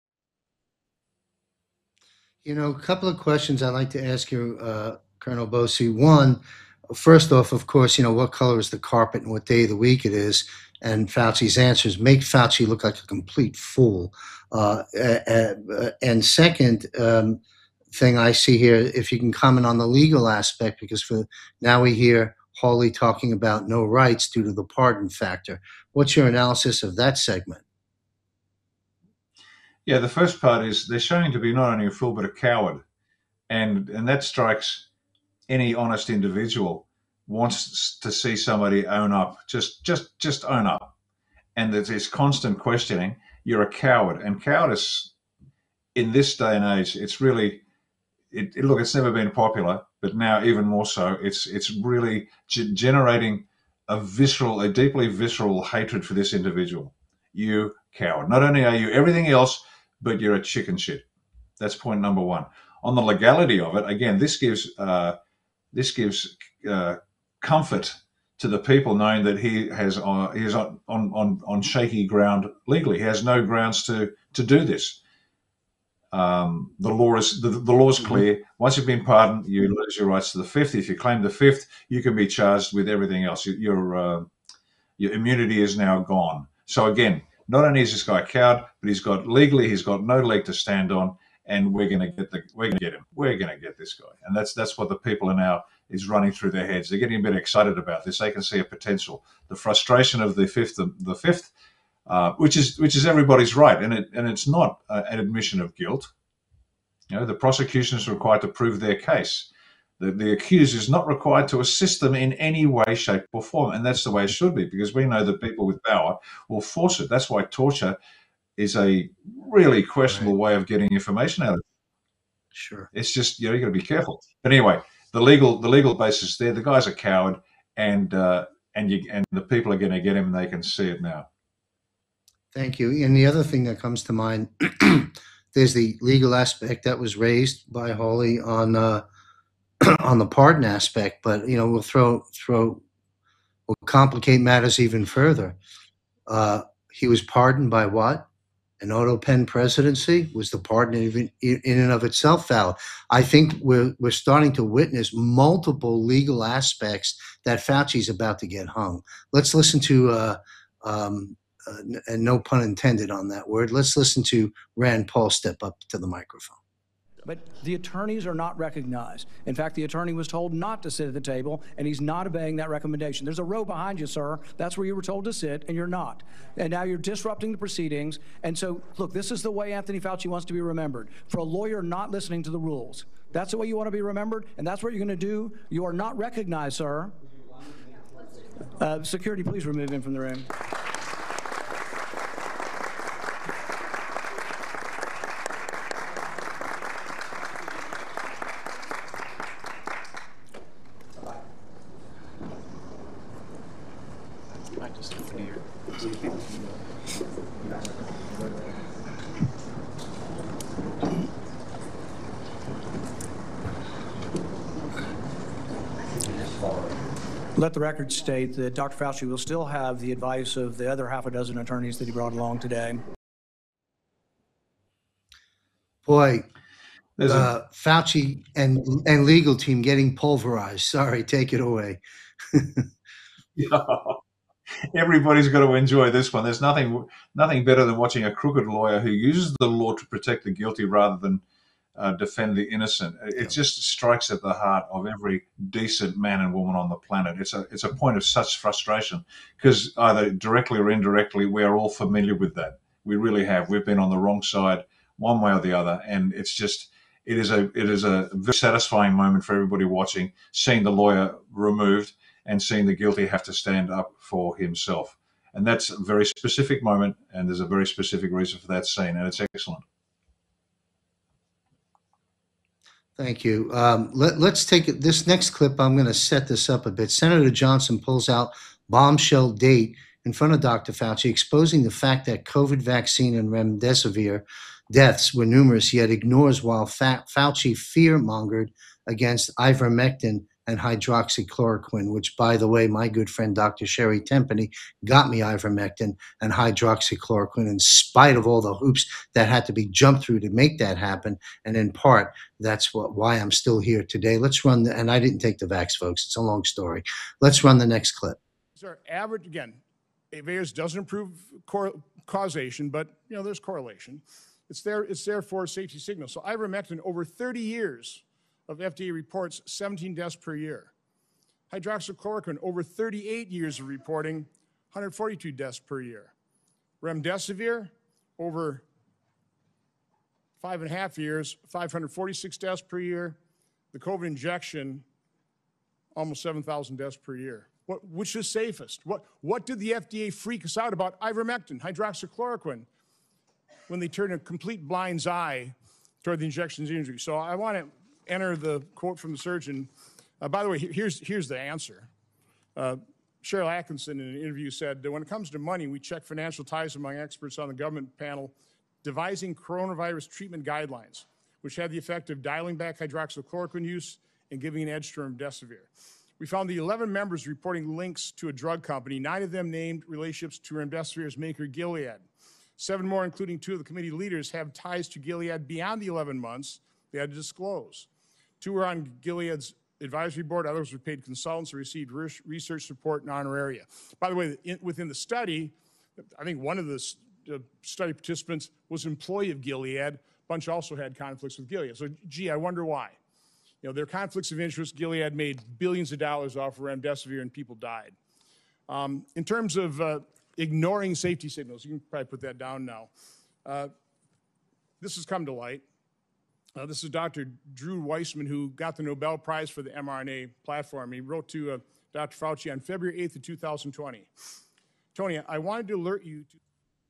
Speaker 2: You know, a couple of questions I'd like to ask you, uh, Colonel Bosey. One, first off, of course, you know, what color is the carpet and what day of the week it is? And Fauci's answers make Fauci look like a complete fool. Uh, uh, uh, and second um, thing I see here, if you can comment on the legal aspect, because for now we hear Hawley talking about no rights due to the pardon factor. What's your analysis of that segment?
Speaker 3: Yeah, the first part is they're showing to be not only a fool but a coward, and and that strikes any honest individual wants to see somebody own up, just just just own up. And there's this constant questioning. You're a coward, and cowardice in this day and age, it's really it, it look. It's never been popular. But now even more so, it's it's really g- generating a visceral, a deeply visceral hatred for this individual. You coward. Not only are you everything else, but you're a chicken shit. That's point number one. On the legality of it, again, this gives uh, this gives uh, comfort to the people knowing that he has uh, he is on, on on shaky ground legally. He has no grounds to to do this. Um, the law is the, the law is clear. Once you've been pardoned, you lose your rights to the fifth. If you claim the fifth, you can be charged with everything else. Your your, uh, your immunity is now gone. So again, not only is this guy a coward, but he's got legally he's got no leg to stand on, and we're going to get the we're going to get him. We're going to get this guy, and that's that's what the people are now is running through their heads. They're getting a bit excited about this. They can see a potential. The frustration of the fifth, the, the fifth. Uh, which is which is everybody's right, and it and it's not uh, an admission of guilt. You know, the prosecution is required to prove their case. The the accused is not required to assist them in any way, shape, or form, and that's the way it should be, because we know that people with power will force it. That's why torture is a really questionable right. way of getting information out of it.
Speaker 2: Sure,
Speaker 3: it's just you know you got to be careful. But anyway, the legal the legal basis there. The guy's a coward, and uh, and you and the people are going to get him, and they can see it now.
Speaker 2: Thank you. And the other thing that comes to mind, there's the legal aspect that was raised by Hawley on uh, on the pardon aspect, but you know we'll throw throw we'll complicate matters even further. Uh, he was pardoned by what? An auto pen presidency? Was the pardon even in and of itself valid? I think we're we're starting to witness multiple legal aspects that Fauci's about to get hung. Let's listen to, uh, um, uh, and no pun intended on that word. Let's listen to Rand Paul step up to the microphone.
Speaker 5: But the attorneys are not recognized. In fact, the attorney was told not to sit at the table, and he's not obeying that recommendation. There's a row behind you, sir. That's where you were told to sit, and you're not. And now you're disrupting the proceedings. And so, look, this is the way Anthony Fauci wants to be remembered, for a lawyer not listening to the rules. That's the way you want to be remembered, and that's what you're going to do. You are not recognized, sir. Uh, security, please remove him from the room. Let the record state that Doctor Fauci will still have the advice of the other half a dozen attorneys that he brought along today.
Speaker 2: Boy,
Speaker 3: There's a-
Speaker 2: uh, Fauci and and legal team getting pulverized. Sorry, take it away.
Speaker 3: Everybody's got to enjoy this one. There's nothing nothing better than watching a crooked lawyer who uses the law to protect the guilty rather than uh, defend the innocent. It just strikes at the heart of every decent man and woman on the planet. It's a it's a point of such frustration because either directly or indirectly, we are all familiar with that. We really have. We've been on the wrong side one way or the other, and it's just it is a it is a very satisfying moment for everybody watching, seeing the lawyer removed and seeing the guilty have to stand up for himself. And that's a very specific moment, and there's a very specific reason for that scene, and it's excellent.
Speaker 2: Thank you. Um, let, let's take it. This next clip, I'm going to set this up a bit. Senator Johnson pulls out bombshell date in front of Doctor Fauci, exposing the fact that COVID vaccine and remdesivir deaths were numerous, yet ignores while Fa- Fauci fear-mongered against ivermectin and hydroxychloroquine, which, by the way, my good friend Doctor Sherry Tempany got me ivermectin and hydroxychloroquine in spite of all the hoops that had to be jumped through to make that happen. And in part, that's what why I'm still here today. Let's run the, and I didn't take the vax, folks. It's a long story. Let's run the next clip.
Speaker 9: Sir, average, again, VAERS doesn't improve cor- causation, but, you know, there's correlation. It's there, it's there for a safety signal. So ivermectin, over thirty years of F D A reports, seventeen deaths per year. Hydroxychloroquine, over thirty-eight years of reporting, one hundred forty-two deaths per year. Remdesivir, over five and a half years, five hundred forty-six deaths per year. The COVID injection, almost seven thousand deaths per year. What, which is safest? What, what did the F D A freak us out about ivermectin, hydroxychloroquine, when they turned a complete blind's eye toward the injection's injury? So I want to enter the quote from the surgeon. Uh, by the way, here's, here's the answer. Uh, Cheryl Atkinson in an interview said that when it comes to money, we check financial ties among experts on the government panel devising coronavirus treatment guidelines, which had the effect of dialing back hydroxychloroquine use and giving an edge to remdesivir. We found the eleven members reporting links to a drug company, nine of them named relationships to remdesivir's maker, Gilead. Seven more, including two of the committee leaders, have ties to Gilead beyond the eleven months they had to disclose. Two were on Gilead's advisory board, others were paid consultants or received research support and honoraria. By the way, in, within the study, I think one of the uh, study participants was an employee of Gilead. A bunch also had conflicts with Gilead. So, gee, I wonder why. You know, there are conflicts of interest. Gilead made billions of dollars off of remdesivir and people died. Um, in terms of uh, ignoring safety signals, you can probably put that down now. Uh, this has come to light. Uh, this is Doctor Drew Weissman, who got the Nobel Prize for the mRNA platform. He wrote to uh, Doctor Fauci on February eighth of two thousand twenty. Tony, I wanted to alert you to...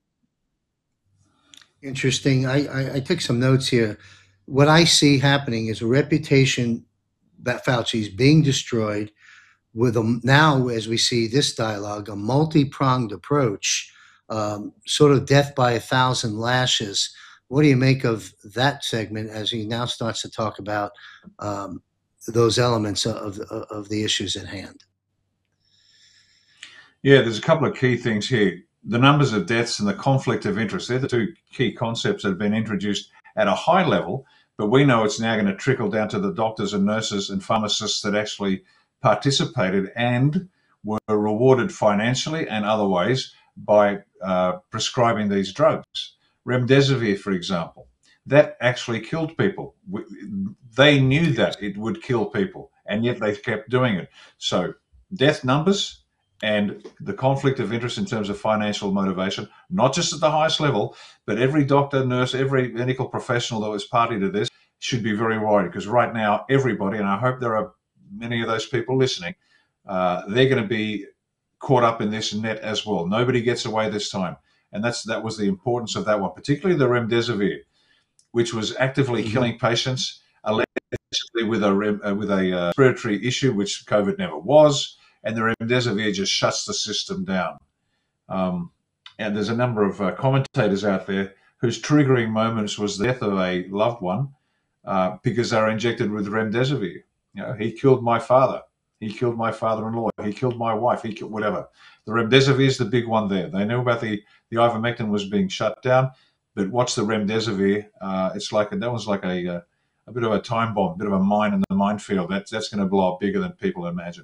Speaker 2: Interesting. I, I, I took some notes here. What I see happening is a reputation that Fauci's being destroyed with a, now, as we see this dialogue, a multi-pronged approach, um, sort of death by a thousand lashes. What do you make of that segment as he now starts to talk about um, those elements of, of, of the issues at hand?
Speaker 3: Yeah, there's a couple of key things here. the numbers of deaths and the conflict of interest, they're the two key concepts that have been introduced at a high level, but we know it's now going to trickle down to the doctors and nurses and pharmacists that actually participated and were rewarded financially and other ways by uh, prescribing these drugs. Remdesivir, for example, that actually killed people. They knew that it would kill people, and yet they kept doing it. So death numbers and the conflict of interest in terms of financial motivation, not just at the highest level, but every doctor, nurse, every medical professional that was party to this should be very worried, because right now everybody, and I hope there are many of those people listening, uh, they're going to be caught up in this net as well. Nobody gets away this time. And that's that was the importance of that one, particularly the remdesivir, which was actively mm-hmm. killing patients, allegedly with a uh, with a uh, respiratory issue, which COVID never was, and the remdesivir just shuts the system down. Um, and there's a number of uh, commentators out there whose triggering moments was the death of a loved one uh, because they were injected with remdesivir. You know, he killed my father. He killed my father-in-law. He killed my wife. He killed whatever. The remdesivir is the big one there. They knew about the the ivermectin was being shut down, but what's the remdesivir? Uh, it's like a, that was like a, a a bit of a time bomb, a bit of a mine in the minefield. That's that's going to blow up bigger than people imagine.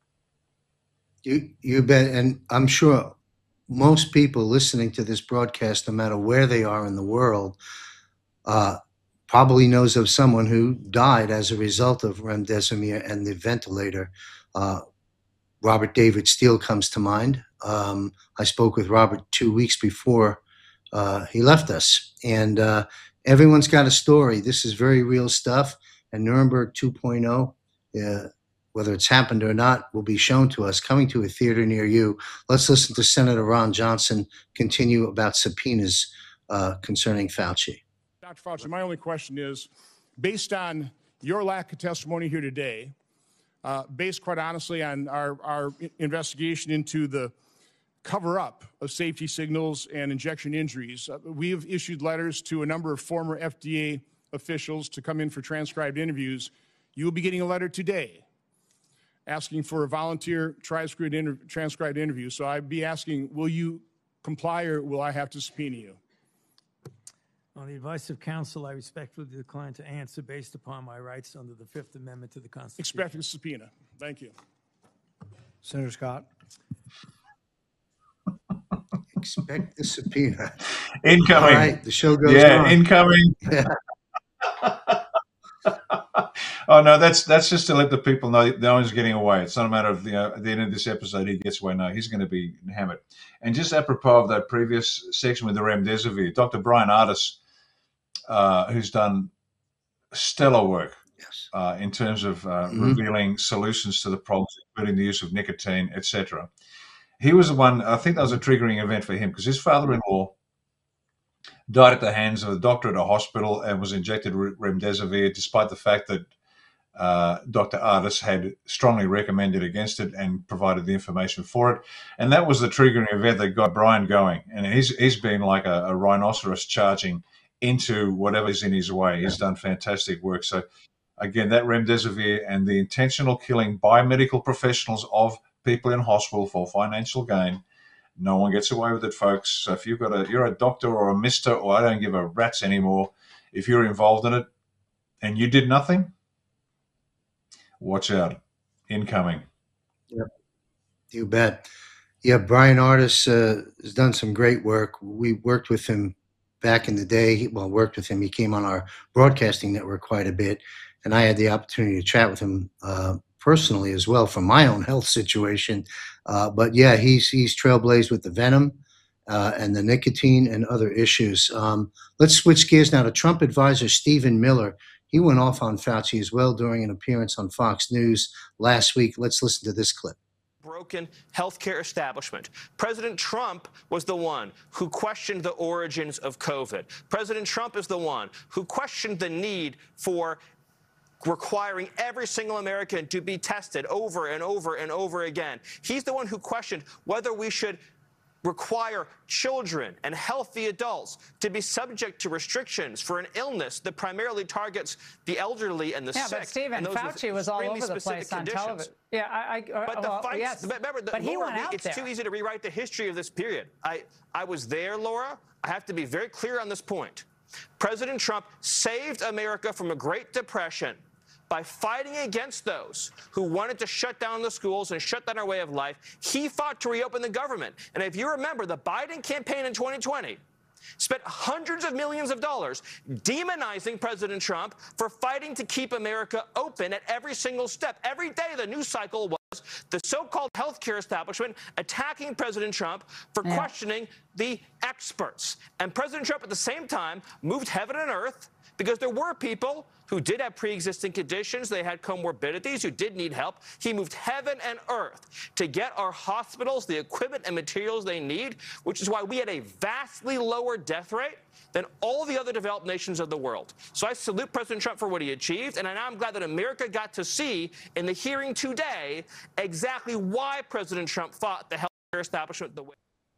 Speaker 2: You you bet, and I'm sure most people listening to this broadcast, no matter where they are in the world, uh, probably knows of someone who died as a result of remdesivir and the ventilator. Uh, Robert David Steele comes to mind. Um, I spoke with Robert two weeks before uh, he left us, and uh, everyone's got a story. This is very real stuff, and Nuremberg two point oh, uh, whether it's happened or not, will be shown to us, coming to a theater near you. Let's listen to Senator Ron Johnson continue about subpoenas uh, concerning Fauci.
Speaker 9: Doctor Fauci, my only question is, based on your lack of testimony here today, uh, based quite honestly on our, our investigation into the cover-up of safety signals and injection injuries, uh, we have issued letters to a number of former F D A officials to come in for transcribed interviews. You will be getting a letter today asking for a volunteer transcribed, inter transcribed interview. So I'd be asking, will you comply or will I have to subpoena you?
Speaker 6: On the advice of counsel, I respectfully decline to answer based upon my rights under the Fifth Amendment to the Constitution.
Speaker 9: Expecting a subpoena. Thank you.
Speaker 5: Senator Scott.
Speaker 2: Expect the subpoena.
Speaker 3: Incoming.
Speaker 2: All right, the show goes
Speaker 3: yeah,
Speaker 2: on.
Speaker 3: Yeah, incoming. Oh no, that's that's just to let the people know no one's getting away. It's not a matter of the, uh, at the end of this episode he gets away. No, he's going to be hammered. And just apropos of that previous section with the remdesivir, Doctor Brian Ardis, uh, who's done stellar work
Speaker 2: yes.
Speaker 3: uh, in terms of uh,
Speaker 2: mm-hmm.
Speaker 3: revealing solutions to the problems, including the use of nicotine, et cetera. He was the one. I think that was a triggering event for him because his father-in-law died at the hands of a doctor at a hospital and was injected with remdesivir, despite the fact that uh, Doctor Ardis had strongly recommended against it and provided the information for it. And that was the triggering event that got Brian going. And he's he's been like a, a rhinoceros charging into whatever's in his way. He's done fantastic work. So again, that remdesivir and the intentional killing by medical professionals of people in hospital for financial gain, no one gets away with it, folks. So if you've got a, you're a doctor or a mister, or I don't give a rat's anymore, if you're involved in it and you did nothing, watch out. Incoming.
Speaker 2: Yep. You bet. Yeah, Brian Ardis uh, has done some great work. We worked with him back in the day. He, well, worked with him. He came on our broadcasting network quite a bit, and I had the opportunity to chat with him uh, personally as well from my own health situation. Uh, but yeah, he's he's trailblazed with the venom uh, and the nicotine and other issues. Um, let's switch gears now to Trump advisor Stephen Miller. He went off on Fauci as well during an appearance on Fox News last week. Let's listen to this clip.
Speaker 10: Broken healthcare establishment. President Trump was the one who questioned the origins of COVID. President Trump is the one who questioned the need for requiring every single American to be tested over and over and over again. He's the one who questioned whether we should require children and healthy adults to be subject to restrictions for an illness that primarily targets the elderly and the
Speaker 11: yeah,
Speaker 10: sick.
Speaker 11: Yeah, but Stephen, Fauci was all over the place on television. Yeah, I, I uh,
Speaker 10: but the
Speaker 11: well,
Speaker 10: fights,
Speaker 11: yes.
Speaker 10: remember, the,
Speaker 11: but he
Speaker 10: Laura,
Speaker 11: went out
Speaker 10: it's
Speaker 11: there.
Speaker 10: too easy to rewrite the history of this period. I, I was there, Laura. I have to be very clear on this point. President Trump saved America from a Great Depression by fighting against those who wanted to shut down the schools and shut down our way of life. He fought to reopen the government. And if you remember, the Biden campaign in twenty twenty spent hundreds of millions of dollars demonizing President Trump for fighting to keep America open at every single step. Every day, the news cycle was the so-called healthcare establishment attacking President Trump for yeah. questioning the experts. And President Trump, at the same time, moved heaven and earth because there were people who did have pre-existing conditions, they had comorbidities, who did need help. He moved heaven and earth to get our hospitals the equipment and materials they need, which is why we had a vastly lower death rate than all the other developed nations of the world. So I salute President Trump for what he achieved, and I'm glad that America got to see in the hearing today exactly why President Trump fought the healthcare establishment the way.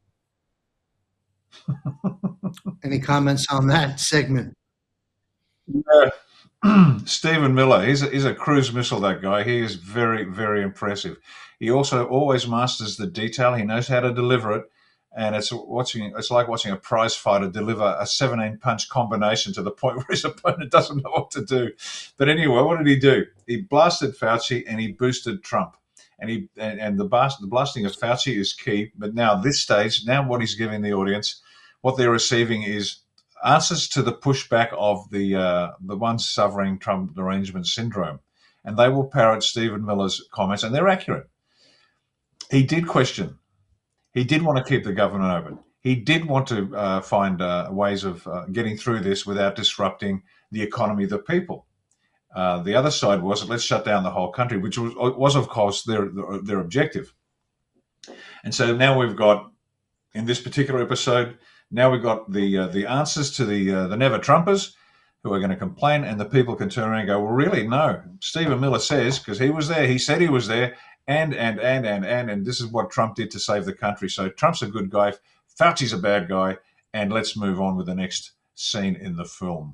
Speaker 2: Any comments on that segment?
Speaker 3: Yeah. Stephen Miller, he's a, he's a cruise missile, that guy. He is very, very impressive. He also always masters the detail. He knows how to deliver it. And it's watching. It's like watching a prize fighter deliver a seventeen-punch combination to the point where his opponent doesn't know what to do. But anyway, what did he do? He blasted Fauci and he boosted Trump. And he and, and the, blast, the blasting of Fauci is key. But now this stage, now what he's giving the audience, what they're receiving is answers to the pushback of the uh, the ones suffering Trump derangement syndrome, and they will parrot Stephen Miller's comments, and they're accurate. He did question. He did want to keep the government open. He did want to uh, find uh, ways of uh, getting through this without disrupting the economy of the people. Uh, the other side was, let's shut down the whole country, which was, was of course, their their objective. And so now we've got, in this particular episode, now we've got the uh, the answers to the uh, the never Trumpers who are going to complain, and the people can turn around and go, well, really, no. Stephen Miller says, because he was there, he said he was there, and, and, and, and, and, and this is what Trump did to save the country. So Trump's a good guy, Fauci's a bad guy, and let's move on with the next scene in the film.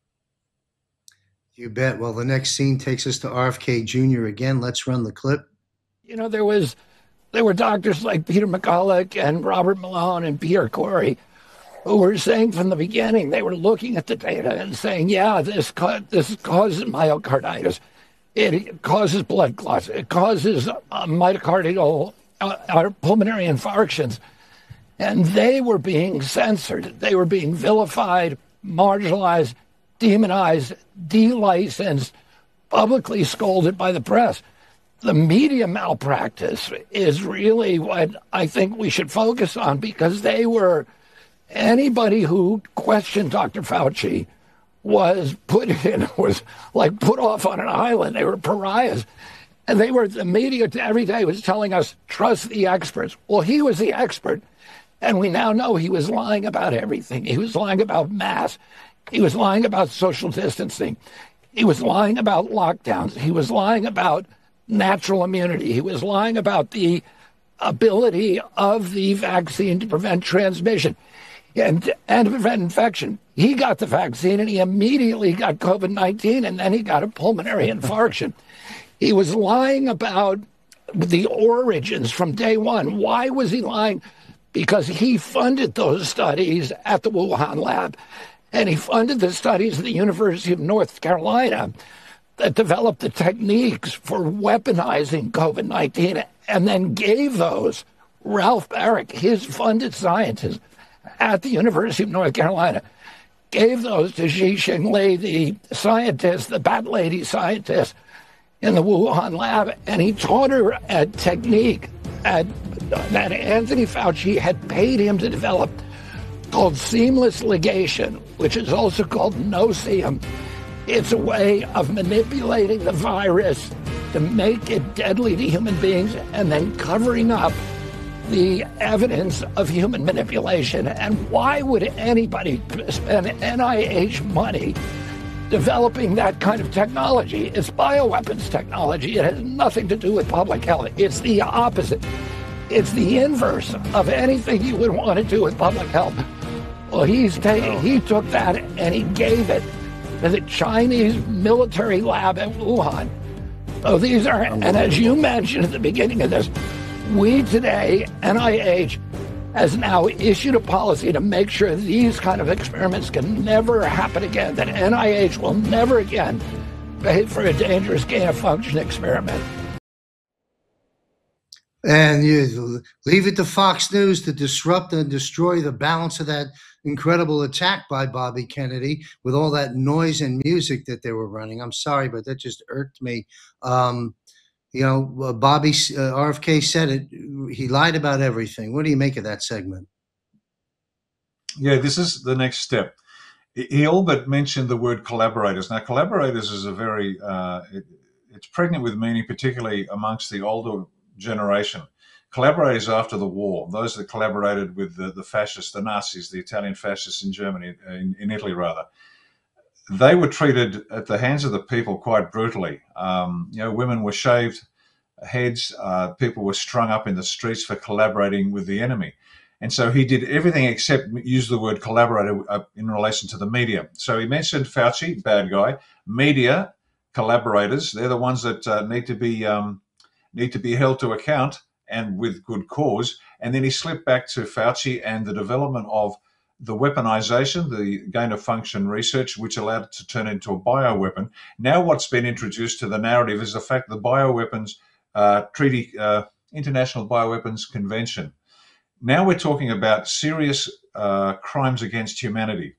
Speaker 2: You bet. Well, the next scene takes us to R F K Junior again. Let's run the clip.
Speaker 4: You know, there was there were doctors like Peter McCulloch and Robert Malone and Pierre Corey who were saying from the beginning, they were looking at the data and saying, yeah, this ca- this causes myocarditis. It causes blood clots. It causes uh, myocardial uh, pulmonary infarctions. And they were being censored. They were being vilified, marginalized, demonized, delicensed, publicly scolded by the press. The media malpractice is really what I think we should focus on, because they were, anybody who questioned Doctor Fauci was put in, was like put off on an island. They were pariahs. And they were, the media every day was telling us, trust the experts. Well, he was the expert. And we now know he was lying about everything. He was lying about masks. He was lying about social distancing. He was lying about lockdowns. He was lying about natural immunity. He was lying about the ability of the vaccine to prevent transmission and, and to prevent infection. He got the vaccine and he immediately got COVID nineteen, and then he got a pulmonary infarction. He was lying about the origins from day one. Why was he lying? Because he funded those studies at the Wuhan lab, and he funded the studies at the University of North Carolina that developed the techniques for weaponizing COVID nineteen, and then gave those, Ralph Baric, his funded scientist at the University of North Carolina, gave those to Xi Jinping, the scientist, the bat lady scientist in the Wuhan lab, and he taught her a technique at, that Anthony Fauci had paid him to develop, called seamless ligation, which is also called no-seum. It's a way of manipulating the virus to make it deadly to human beings and then covering up the evidence of human manipulation. And why would anybody spend N I H money developing that kind of technology? It's bioweapons technology. It has nothing to do with public health. It's the opposite. it's the inverse of anything you would want to do with public health. Well, he's taking, he took that and he gave it to the Chinese military lab in Wuhan. So these are, and as you mentioned at the beginning of this, we today, N I H, has now issued a policy to make sure these kind of experiments can never happen again, that N I H will never again pay for a dangerous gain-of-function experiment.
Speaker 2: And you leave it to Fox News to disrupt and destroy the balance of that incredible attack by Bobby Kennedy with all that noise and music that they were running. I'm sorry, but that just irked me. Um, you know, Bobby, uh, R F K said it. He lied about everything. What do you make of that segment?
Speaker 3: Yeah, this is the next step. He all but mentioned the word collaborators. Now, collaborators is a very, uh, it, it's pregnant with meaning, particularly amongst the older generation. Collaborators after the war, those that collaborated with the, the fascists, the Nazis, the Italian fascists in Germany, in, in Italy rather, they were treated at the hands of the people quite brutally. Um, you know, women were shaved heads, uh, people were strung up in the streets for collaborating with the enemy. And so he did everything except use the word collaborator uh, in relation to the media. So he mentioned Fauci, bad guy, media, collaborators, they're the ones that uh, need to be um, need to be held to account, and with good cause. And then he slipped back to Fauci and the development of the weaponization, the gain-of-function research, which allowed it to turn into a bioweapon. Now what's been introduced to the narrative is the fact that the bioweapons uh, treaty, uh, International Bioweapons Convention. Now we're talking about serious uh, crimes against humanity.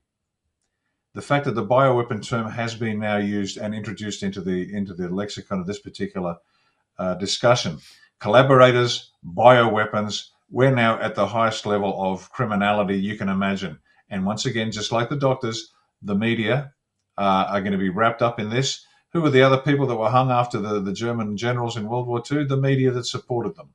Speaker 3: The fact that the bioweapon term has been now used and introduced into the into the lexicon of this particular uh, discussion. Collaborators, bioweapons, we're now at the highest level of criminality you can imagine. And once again, just like the doctors, the media uh, are going to be wrapped up in this. Who were the other people that were hung after the, the German generals in World War Two? The media that supported them.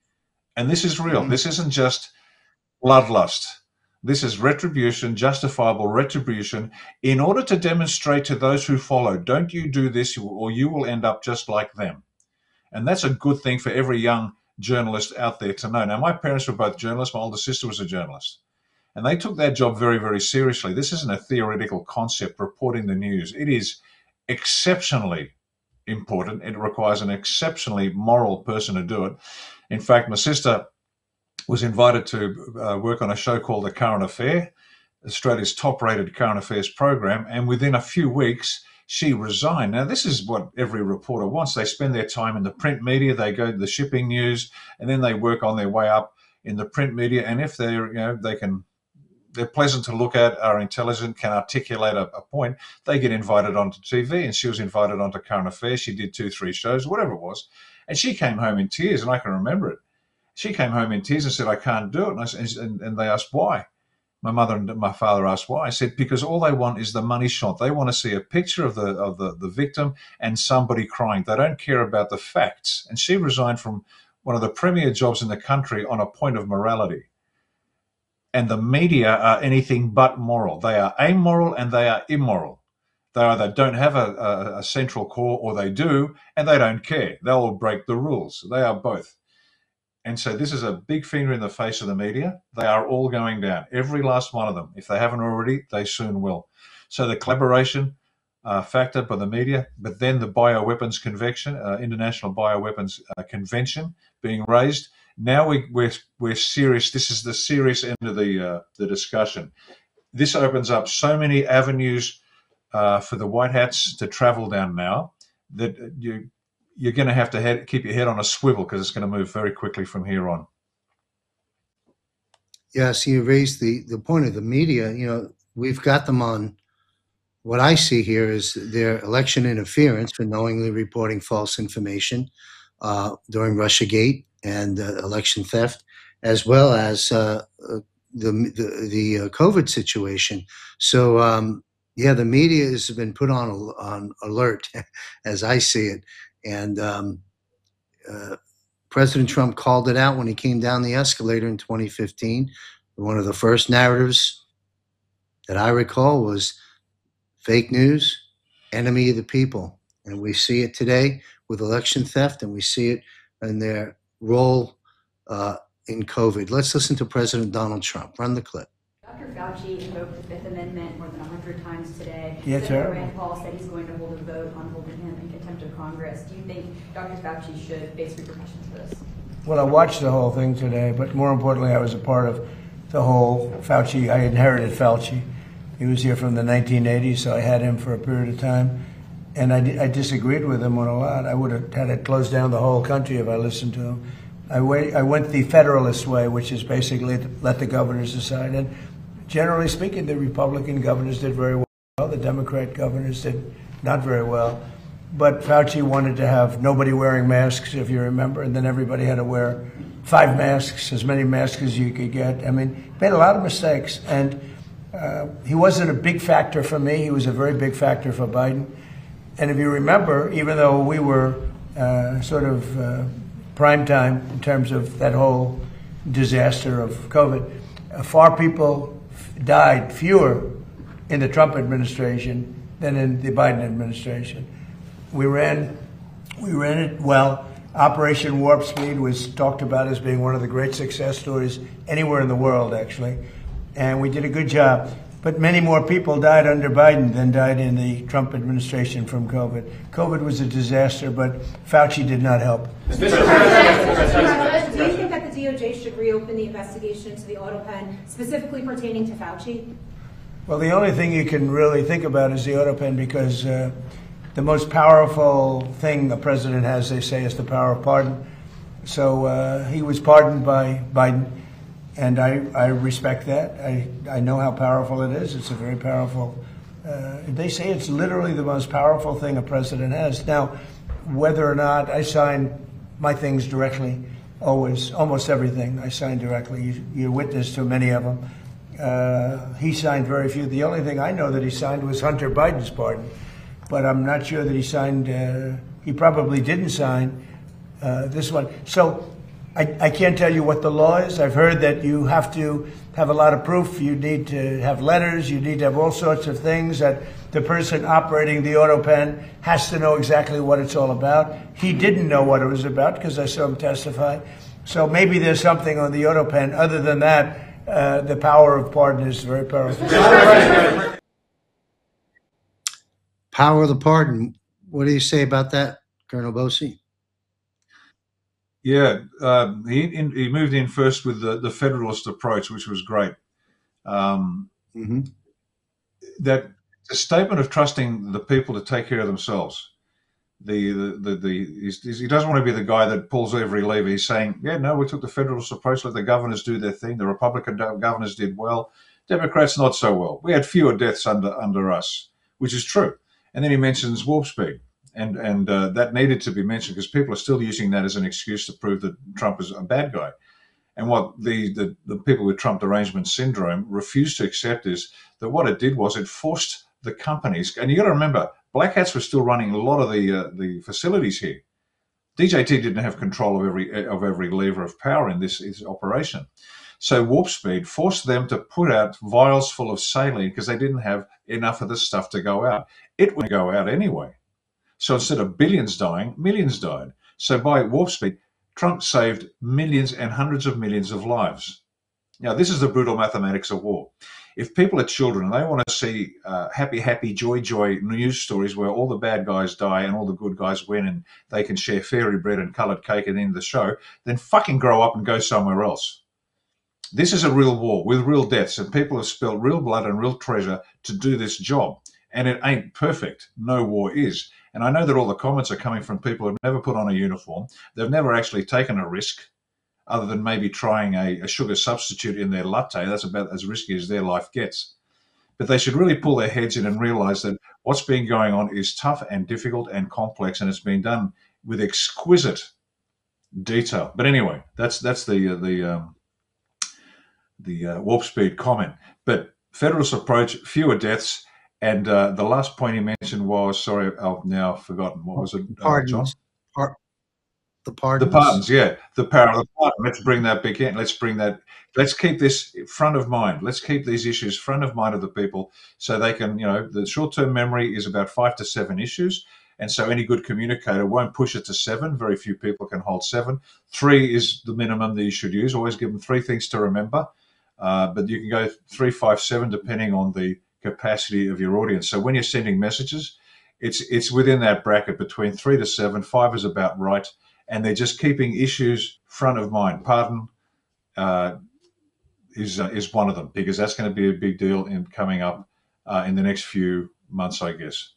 Speaker 3: And this is real. Mm-hmm. This isn't just bloodlust. This is retribution, justifiable retribution, in order to demonstrate to those who follow, don't you do this or you will end up just like them. And that's a good thing for every young journalist out there to know. Now, my parents were both journalists. My older sister was a journalist. And they took that job very, very seriously. This isn't a theoretical concept, reporting the news. It is exceptionally important. It requires an exceptionally moral person to do it. In fact, my sister was invited to uh, work on a show called The Current Affair, Australia's top-rated current affairs program. And within a few weeks, she resigned. Now, this is what every reporter wants. They spend their time in the print media, they go to the shipping news, and then they work on their way up in the print media. And if they're, you know, they can, they're pleasant to look at, are intelligent, can articulate a, a point, they get invited onto T V. And she was invited onto Current Affairs. She did two, three shows, whatever it was. And she came home in tears, and I can remember it. She came home in tears and said, I can't do it. And, I, and, and they asked why. My mother and my father asked why. I said, because all they want is the money shot. They want to see a picture of the of the, the victim and somebody crying. They don't care about the facts. And she resigned from one of the premier jobs in the country on a point of morality. And the media are anything but moral. They are amoral and they are immoral. They either don't have a, a, a central core or they do, and they don't care. They'll break the rules. They are both. And so this is a big finger in the face of the media. They are all going down, every last one of them. If they haven't already, they soon will. So the collaboration uh, factor by the media, but then the bioweapons convention, uh, International Bioweapons uh, Convention being raised. Now we, we're we're serious. This is the serious end of the uh, the discussion. This opens up so many avenues uh, for the white hats to travel down now that you. You're going to have to head, keep your head on a swivel because it's going to move very quickly from here on.
Speaker 2: Yes, you raised the, the point of the media. You know, we've got them on, what I see here is their election interference for knowingly reporting false information uh, during Russiagate and uh, election theft, as well as uh, uh, the, the, the uh, COVID situation. So, um, yeah, the media has been put on, on alert, as I see it. And um, uh, President Trump called it out when he came down the escalator in twenty fifteen. One of the first narratives that I recall was fake news, enemy of the people. And we see it today with election theft, and we see it in their role uh, in COVID. Let's listen to President Donald Trump. Run the clip.
Speaker 12: Doctor Fauci invoked the Fifth Amendment more than one hundred times today.
Speaker 13: Yes,
Speaker 12: Senator
Speaker 13: sir.
Speaker 12: Rand Paul said he's going to hold a vote on holding him in contempt of Congress. Do you think Doctor Fauci should face repercussions for this?
Speaker 13: Well, I watched the whole thing today, but more importantly, I was a part of the whole Fauci. I inherited Fauci. He was here from the nineteen eighties, so I had him for a period of time. And I, I disagreed with him on a lot. I would have had it close down the whole country if I listened to him. I went, I went the Federalist way, which is basically let the governors decide. And generally speaking, the Republican governors did very well. The Democrat governors did not very well. But Fauci wanted to have nobody wearing masks, if you remember, and then everybody had to wear five masks, as many masks as you could get. I mean, he made a lot of mistakes. And uh, he wasn't a big factor for me. He was a very big factor for Biden. And if you remember, even though we were uh, sort of uh, prime time in terms of that whole disaster of COVID, uh, far people died, fewer in the Trump administration than in the Biden administration. We ran, we ran it well. Operation Warp Speed was talked about as being one of the great success stories anywhere in the world, actually. And we did a good job. But many more people died under Biden than died in the Trump administration from COVID. COVID was a disaster, but Fauci did not help.
Speaker 14: Mister President, do you think that the D O J should reopen the investigation into the auto pen, specifically pertaining to Fauci?
Speaker 13: Well, the only thing you can really think about is the auto pen, because uh, the most powerful thing a president has, they say, is the power of pardon. So uh, he was pardoned by Biden. And I, I respect that. I, I know how powerful it is. It's a very powerful, uh, they say it's literally the most powerful thing a president has. Now, whether or not I sign my things directly, always, almost everything I sign directly. You, you're witness to many of them. Uh, he signed very few. The only thing I know that he signed was Hunter Biden's pardon. But I'm not sure that he signed, uh, he probably didn't sign uh, this one. So I, I can't tell you what the law is. I've heard that you have to have a lot of proof. You need to have letters. You need to have all sorts of things, that the person operating the auto pen has to know exactly what it's all about. He didn't know what it was about because I saw him testify. So maybe there's something on the auto pen. Other than that, uh, the power of pardon is very powerful.
Speaker 2: Power of the pardon. What do you say about that, Colonel Bosi?
Speaker 3: Yeah, uh, he in, he moved in first with the, the Federalist approach, which was great. Um,
Speaker 2: mm-hmm.
Speaker 3: That a statement of trusting the people to take care of themselves. The the the, the he's, he doesn't want to be the guy that pulls every lever. He's saying, yeah, no, we took the Federalist approach. Let the governors do their thing. The Republican governors did well. Democrats not so well. We had fewer deaths under under us, which is true. And then he mentions warp speed. And and uh, that needed to be mentioned because people are still using that as an excuse to prove that Trump is a bad guy. And what the, the, the people with Trump derangement syndrome refuse to accept is that what it did was it forced the companies. And you got to remember, Black Hats were still running a lot of the uh, the facilities here. D J T didn't have control of every of every lever of power in this, this operation. So Warp Speed forced them to put out vials full of saline because they didn't have enough of this stuff to go out. It would go out anyway. So instead of billions dying, millions died. So by Warp Speed, Trump saved millions and hundreds of millions of lives. Now, this is the brutal mathematics of war. If people are children and they want to see uh, happy, happy, joy, joy news stories where all the bad guys die and all the good guys win and they can share fairy bread and coloured cake at the end of the show, then fucking grow up and go somewhere else. This is a real war with real deaths, and people have spilled real blood and real treasure to do this job. And it ain't perfect. No war is. And I know that all the comments are coming from people who've never put on a uniform. They've never actually taken a risk other than maybe trying a, a sugar substitute in their latte. That's about as risky as their life gets. But they should really pull their heads in and realize that what's been going on is tough and difficult and complex, and it's been done with exquisite detail. But anyway, that's that's the, uh, the, um, the uh, Warp Speed comment. But Federalist approach, fewer deaths. And uh, the last point he mentioned was, sorry, I've now forgotten. What was it, uh, John?
Speaker 2: Par- the pardons.
Speaker 3: The pardons, yeah. The power of the pardon. Let's bring that back in. Let's bring that. Let's keep this front of mind. Let's keep these issues front of mind of the people so they can, you know, the short-term memory is about five to seven issues. And so any good communicator won't push it to seven. Very few people can hold seven. Three is the minimum that you should use. Always give them three things to remember. Uh, but you can go three, five, seven, depending on the capacity of your audience. So when you're sending messages, it's it's within that bracket between three to seven. Five is about right. And they're just keeping issues front of mind. Pardon uh, is uh, is one of them, because that's going to be a big deal in coming up uh, in the next few months, I guess.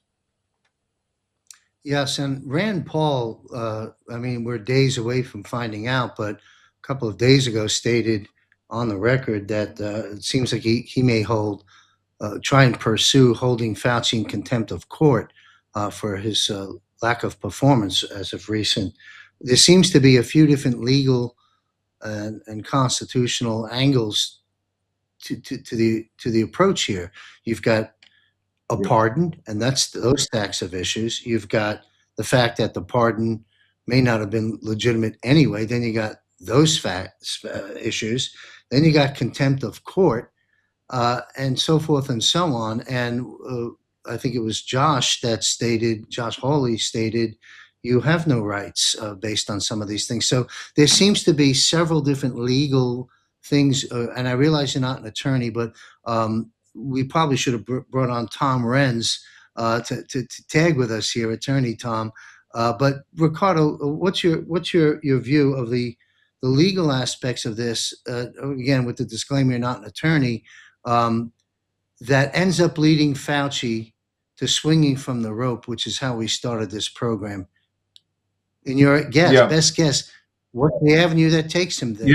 Speaker 2: Yes, and Rand Paul, uh, I mean, we're days away from finding out, but a couple of days ago stated on the record that uh, it seems like he, he may hold, uh, try and pursue holding Fauci in contempt of court uh, for his uh, lack of performance as of recent. There seems to be a few different legal and, and constitutional angles to, to, to the to the approach here. You've got a pardon, and that's those stacks of issues. You've got the fact that the pardon may not have been legitimate anyway. Then you got those facts, uh, issues. Then you got contempt of court, uh, and so forth and so on. And uh, I think it was Josh that stated, Josh Hawley stated, you have no rights uh, based on some of these things. So there seems to be several different legal things. Uh, and I realize you're not an attorney, but um, we probably should have br brought on Tom Renz uh, to, to, to tag with us here, Attorney Tom. Uh, but Ricardo, what's your what's your your view of the the legal aspects of this? Uh, again, with the disclaimer, you're not an attorney. Um, that ends up leading Fauci to swinging from the rope, which is how we started this program. In your guess, yeah. best guess, what's the avenue that takes him there?
Speaker 3: Yeah.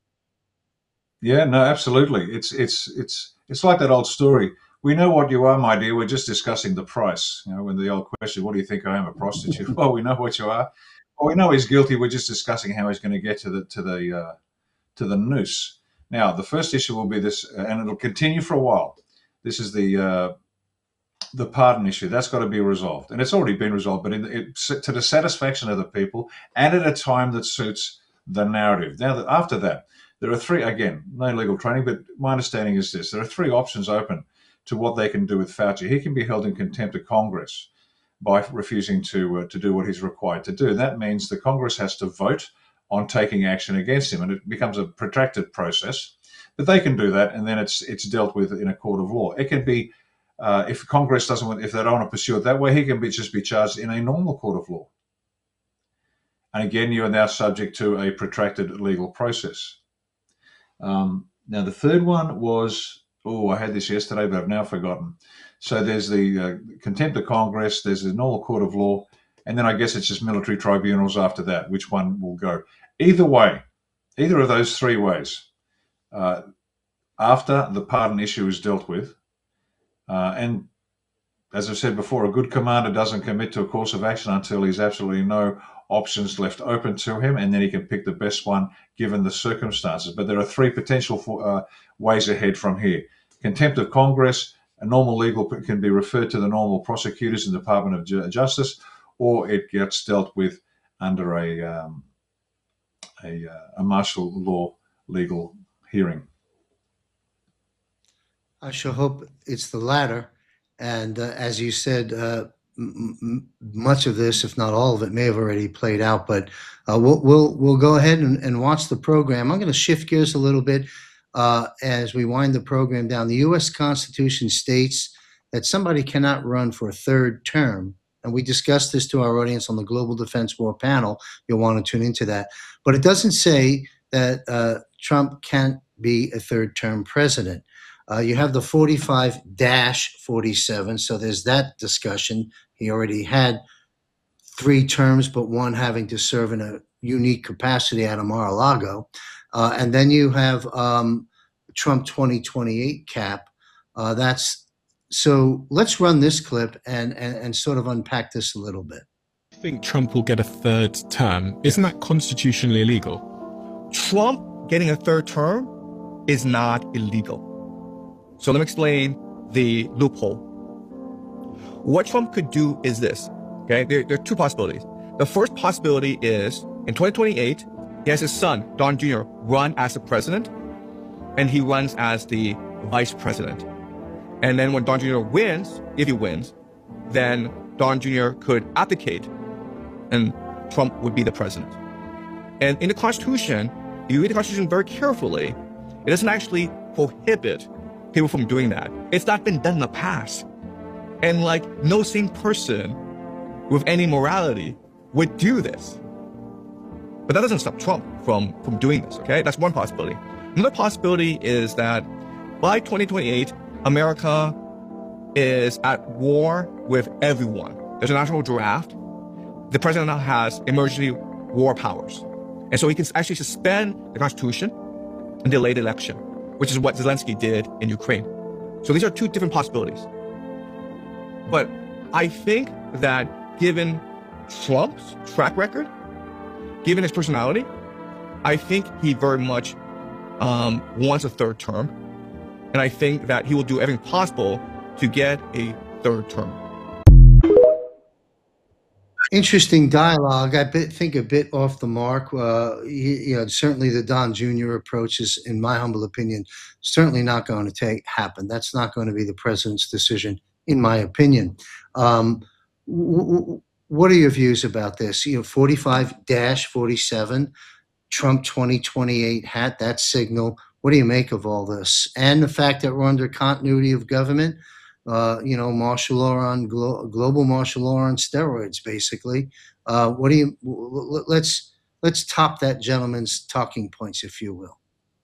Speaker 3: Yeah, no, absolutely. It's it's it's it's like that old story. We know what you are, my dear. We're just discussing the price. You know, when the old question, "What do you think I am, a prostitute?" Well, we know what you are. Well, we know he's guilty. We're just discussing how he's going to get to the to the uh, to the noose. Now, the first issue will be this, and it'll continue for a while. This is the uh, the pardon issue. That's got to be resolved, and it's already been resolved. But in, it, to the satisfaction of the people, and at a time that suits the narrative. Now, that after that, there are three. Again, no legal training, but my understanding is this: there are three options open to what they can do with Fauci. He can be held in contempt of Congress by refusing to uh, to do what he's required to do. That means the Congress has to vote on taking action against him, and it becomes a protracted process. But they can do that, and then it's it's dealt with in a court of law. It can be uh, if Congress doesn't want, if they don't want to pursue it that way, he can be just be charged in a normal court of law. And again, you are now subject to a protracted legal process. Um, now, the third one was. Oh, I had this yesterday, but I've now forgotten. So there's the uh, contempt of Congress, there's the normal court of law, and then I guess it's just military tribunals after that, which one will go. Either way, either of those three ways, uh, after the pardon issue is dealt with, uh, and as I've said before, a good commander doesn't commit to a course of action until he's absolutely no options left open to him, and then he can pick the best one given the circumstances. But there are three potential for, uh, ways ahead from here. Contempt of Congress, a normal legal can be referred to the normal prosecutors in the Department of Justice, or it gets dealt with under a um, a, a martial law legal hearing.
Speaker 2: I sure hope it's the latter. And uh, as you said, uh, m m much of this, if not all of it, may have already played out. But uh, we'll, we'll we'll go ahead and, and watch the program. I'm going to shift gears a little bit. Uh, as we wind the program down. The U S Constitution states that somebody cannot run for a third term. And we discussed this to our audience on the Global Defense War panel. You'll want to tune into that. But it doesn't say that uh, Trump can't be a third term president. Uh, you have the forty-five dash forty-seven. So there's that discussion. He already had three terms, but one having to serve in a unique capacity out of Mar-a-Lago. Uh, and then you have um, Trump twenty twenty-eight cap. Uh, that's so. Let's run this clip and, and and sort of unpack this a little bit.
Speaker 15: I think Trump will get a third term. Isn't that constitutionally illegal?
Speaker 16: Trump getting a third term is not illegal. So let me explain the loophole. What Trump could do is this. Okay, there, there are two possibilities. The first possibility is in twenty twenty-eight. He has his son, Don Junior, run as the president, and he runs as the vice president. And then when Don Junior wins, if he wins, then Don Junior could abdicate and Trump would be the president. And in the Constitution, if you read the Constitution very carefully, it doesn't actually prohibit people from doing that. It's not been done in the past. And like no sane person with any morality would do this. But that doesn't stop Trump from, from doing this, okay? That's one possibility. Another possibility is that by twenty twenty-eight, America is at war with everyone. There's a national draft. The president now has emergency war powers. And so he can actually suspend the Constitution and delay the election, which is what Zelensky did in Ukraine. So these are two different possibilities. But I think that given Trump's track record, given his personality, I think he very much um, wants a third term. And I think that he will do everything possible to get a third term.
Speaker 2: Interesting dialogue. I bit, think a bit off the mark. Uh, you, you know, certainly the Don Junior approach is, in my humble opinion, certainly not going to take happen. That's not going to be the president's decision, in my opinion. Um, w- w- what are your views about this? You know, forty-five dash forty-seven, Trump twenty twenty-eight hat, that signal. What do you make of all this? And the fact that we're under continuity of government, uh, you know, martial law on glo- global martial law on steroids, basically. Uh, what do you? W- let's let's top that gentleman's talking points, if you will.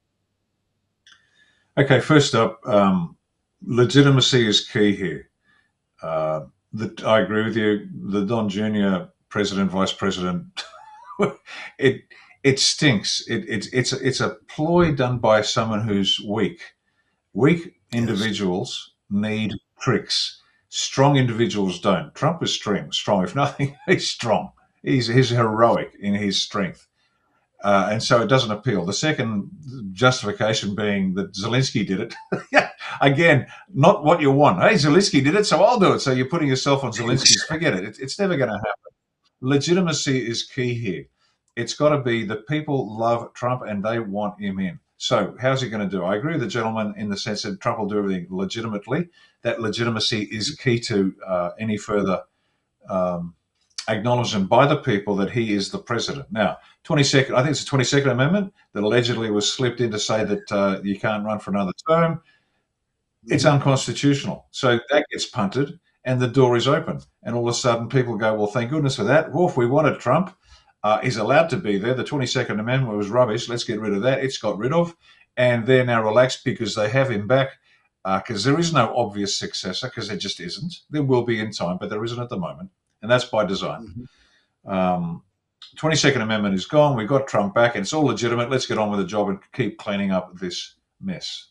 Speaker 3: Okay, first up, um, legitimacy is key here. Uh, the, I agree with you. The Don Junior president, vice president, it it stinks. It, it it's it's a ploy done by someone who's weak. Weak individuals yes. need tricks. Strong individuals don't. Trump is strong. Strong, if nothing, he's strong. He's he's heroic in his strength, uh, and so it doesn't appeal. The second justification being that Zelensky did it. Yeah, again, not what you want. Hey, Zelensky did it, so I'll do it. So you're putting yourself on Zelensky's. Forget it. it it's never going to happen. Legitimacy is key here. It's got to be that people love Trump and they want him in. So how's he going to do? I agree with the gentleman in the sense that Trump will do everything legitimately. That legitimacy is key to uh, any further um, acknowledgement by the people that he is the president. Now, twenty-second, I think it's the twenty-second Amendment that allegedly was slipped in to say that uh, you can't run for another term. It's unconstitutional. So that gets punted and the door is open. And all of a sudden people go, well, thank goodness for that. Well, if we wanted Trump, Uh, is allowed to be there. The twenty-second Amendment was rubbish. Let's get rid of that. It's got rid of. And they're now relaxed because they have him back because uh, there is no obvious successor because there just isn't. There will be in time, but there isn't at the moment. And that's by design. Mm-hmm. Um, twenty-second Amendment is gone. We've got Trump back and it's all legitimate. Let's get on with the job and keep cleaning up this mess.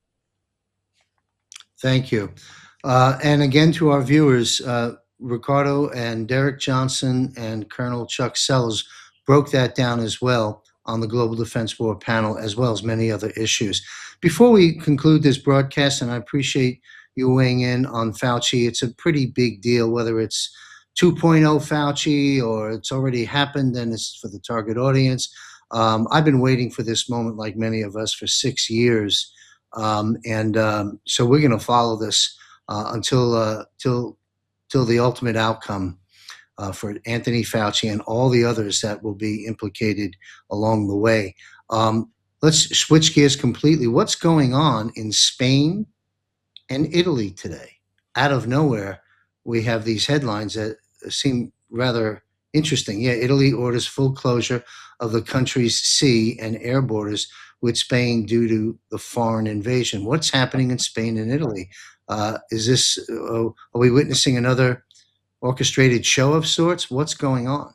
Speaker 2: Thank you. Uh, and again, to our viewers, uh, Ricardo and Derek Johnson and Colonel Chuck Sellers broke that down as well on the Global Defense War panel, as well as many other issues. Before we conclude this broadcast, and I appreciate you weighing in on Fauci, it's a pretty big deal, whether it's two point oh Fauci or it's already happened and it's for the target audience. Um, I've been waiting for this moment, like many of us, for six years. Um, and um, so we're going to follow this uh, until uh, till till the ultimate outcome uh, for Anthony Fauci and all the others that will be implicated along the way. Um, let's switch gears completely. What's going on in Spain and Italy today? Out of nowhere, we have these headlines that seem rather interesting. Yeah, Italy orders full closure of the country's sea and air borders with Spain due to the foreign invasion. What's happening in Spain and Italy? Uh, is this, uh, are we witnessing another orchestrated show of sorts? What's going on?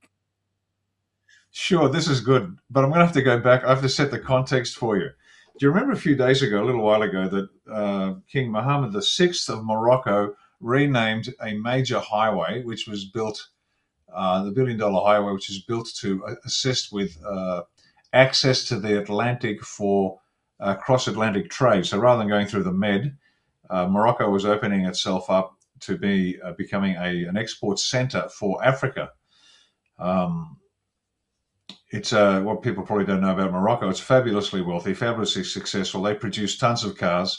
Speaker 3: Sure, this is good, but I'm going to have to go back. I have to set the context for you. Do you remember a few days ago, a little while ago, that uh, King Mohammed the Sixth of Morocco renamed a major highway, which was built, uh, the billion dollar highway, which is built to assist with uh, access to the Atlantic for uh, cross-Atlantic trade. So rather than going through the Med, Uh, Morocco was opening itself up to be uh, becoming a, an export center for Africa. Um, it's uh, what people probably don't know about Morocco. It's fabulously wealthy, fabulously successful. They produce tons of cars.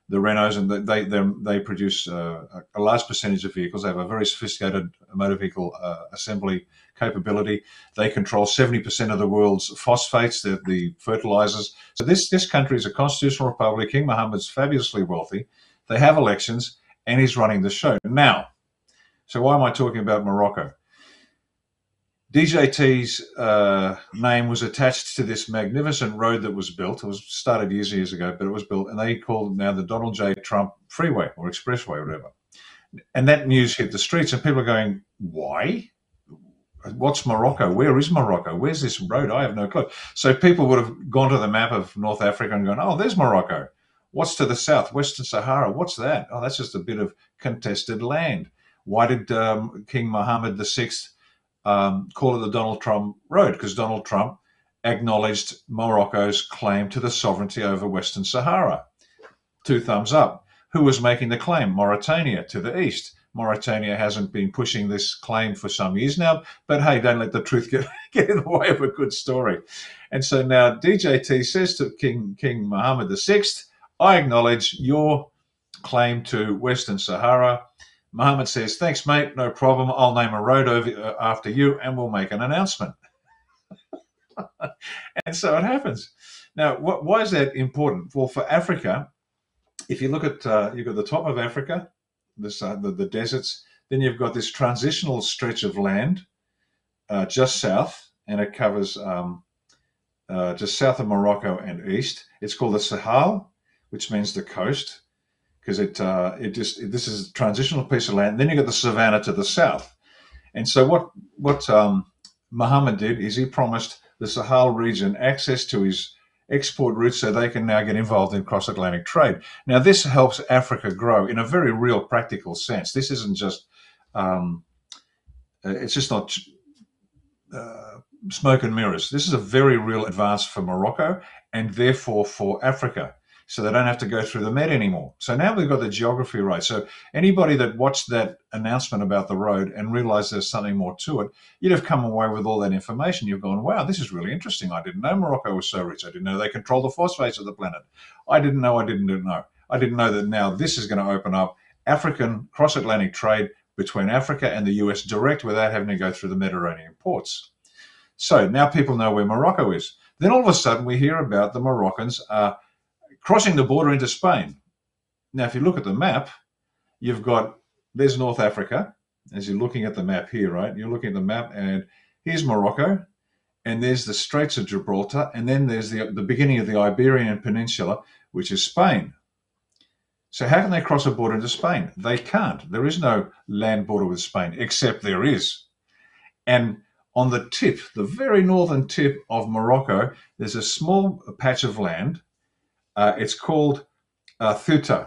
Speaker 3: the Renaults, and they they they produce uh, a large percentage of vehicles. They have a very sophisticated motor vehicle uh, assembly capability. They control seventy percent of the world's phosphates, the, the fertilizers. So this this country is a constitutional republic. King Mohammed's fabulously wealthy. They have elections, and he's running the show now. So why am I talking about Morocco? D J T's uh, name was attached to this magnificent road that was built. It was started years and years ago, but it was built, and they called it now the Donald J. Trump Freeway or Expressway, or whatever. And that news hit the streets, and people are going, why? What's Morocco? Where is Morocco? Where's this road? I have no clue. So people would have gone to the map of North Africa and gone, oh, there's Morocco. What's to the south? Western Sahara. What's that? Oh, that's just a bit of contested land. Why did um, King Mohammed the Sixth Um, call it the Donald Trump Road? Because Donald Trump acknowledged Morocco's claim to the sovereignty over Western Sahara. Two thumbs up. Who was making the claim? Mauritania to the east. Mauritania hasn't been pushing this claim for some years now, but hey, don't let the truth get, get in the way of a good story. And so now D J T says to King, King Mohammed the Sixth, I acknowledge your claim to Western Sahara. Mohammed says, thanks, mate, no problem. I'll name a road over uh, after you, and we'll make an announcement. And so it happens. Now, wh why is that important? Well, for Africa, if you look at, uh, you've got the top of Africa, this, uh, the, the deserts, then you've got this transitional stretch of land uh, just south, and it covers um, uh, just south of Morocco and east. It's called the Sahel, which means the coast. Because it uh, it just it, this is a transitional piece of land. Then you got the savannah to the south, and so what what um, Mohammed did is he promised the Sahel region access to his export routes, so they can now get involved in cross-Atlantic trade. Now this helps Africa grow in a very real, practical sense. This isn't just um, it's just not uh, smoke and mirrors. This is a very real advance for Morocco and therefore for Africa. So they don't have to go through the Med anymore. So now we've got the geography right. So anybody that watched that announcement about the road and realized there's something more to it, you'd have come away with all that information. You've gone, wow, this is really interesting. I didn't know Morocco was so rich. I didn't know they control the phosphates of the planet. I didn't know, I didn't know. I didn't know that now this is going to open up African cross-Atlantic trade between Africa and the U S direct without having to go through the Mediterranean ports. So now people know where Morocco is. Then all of a sudden we hear about the Moroccans are crossing the border into Spain. Now, if you look at the map, you've got, there's North Africa, as you're looking at the map here, right? You're looking at the map, and here's Morocco, and there's the Straits of Gibraltar, and then there's the, the beginning of the Iberian Peninsula, which is Spain. So how can they cross a border into Spain? They can't. There is no land border with Spain, except there is. And on the tip, the very northern tip of Morocco, there's a small patch of land. Uh, it's called uh, Ceuta.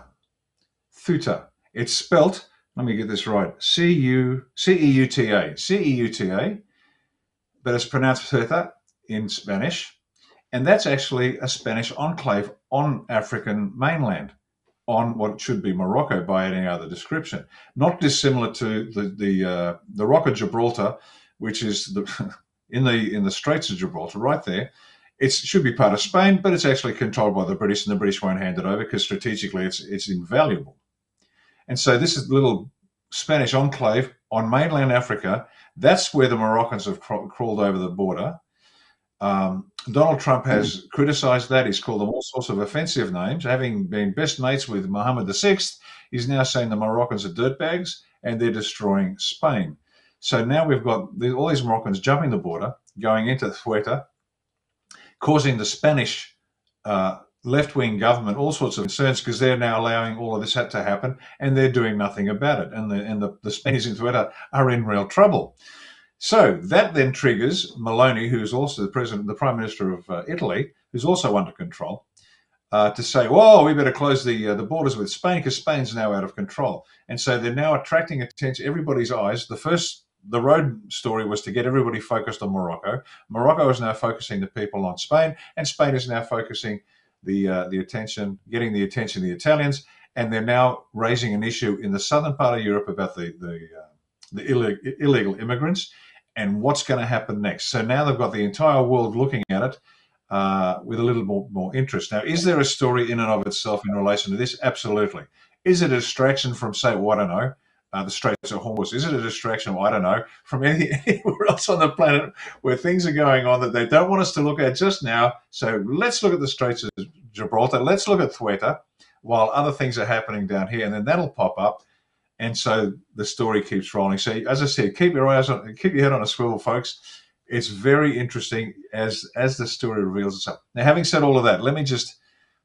Speaker 3: Ceuta. It's spelt, let me get this right, C U C E U T A. C E U T A, but it's pronounced Ceuta in Spanish. And that's actually a Spanish enclave on African mainland, on what should be Morocco by any other description. Not dissimilar to the the, uh, the Rock of Gibraltar, which is the, in the in the Straits of Gibraltar, right there. It should be part of Spain, but it's actually controlled by the British, and the British won't hand it over because strategically it's it's invaluable. And so this is a little Spanish enclave on mainland Africa. That's where the Moroccans have craw crawled over the border. Um, Donald Trump has mm. criticized that. He's called them all sorts of offensive names. Having been best mates with Mohammed the Sixth, he's now saying the Moroccans are dirtbags and they're destroying Spain. So now we've got all these Moroccans jumping the border, going into Ceuta, causing the Spanish uh, left-wing government all sorts of concerns because they're now allowing all of this to happen and they're doing nothing about it. And the, and the, the Spaniards in Ceuta are in real trouble. So that then triggers Meloni, who's also the president, the prime minister of uh, Italy, who's also under control, uh, to say, "Whoa, we better close the uh, the borders with Spain because Spain's now out of control." And so they're now attracting attention, everybody's eyes. The first, the road story was to get everybody focused on Morocco. Morocco is now focusing the people on Spain, and Spain is now focusing the uh, the attention, getting the attention of the Italians, and they're now raising an issue in the southern part of Europe about the the uh, the illegal, illegal immigrants and what's going to happen next. So now they've got the entire world looking at it. uh, with a little more, more interest. Now, is there a story in and of itself in relation to this? Absolutely. Is it a distraction from, say, well, I don't know, uh, the Straits of Hormuz? Is it a distraction, well, I don't know, from any, anywhere else on the planet where things are going on that they don't want us to look at just now? So let's look at the Straits of Gibraltar. Let's look at Ceuta while other things are happening down here, and then that'll pop up. And so the story keeps rolling. So as I said, keep your eyes on, keep your head on a swivel, folks. It's very interesting as as the story reveals itself. Now, having said all of that, let me just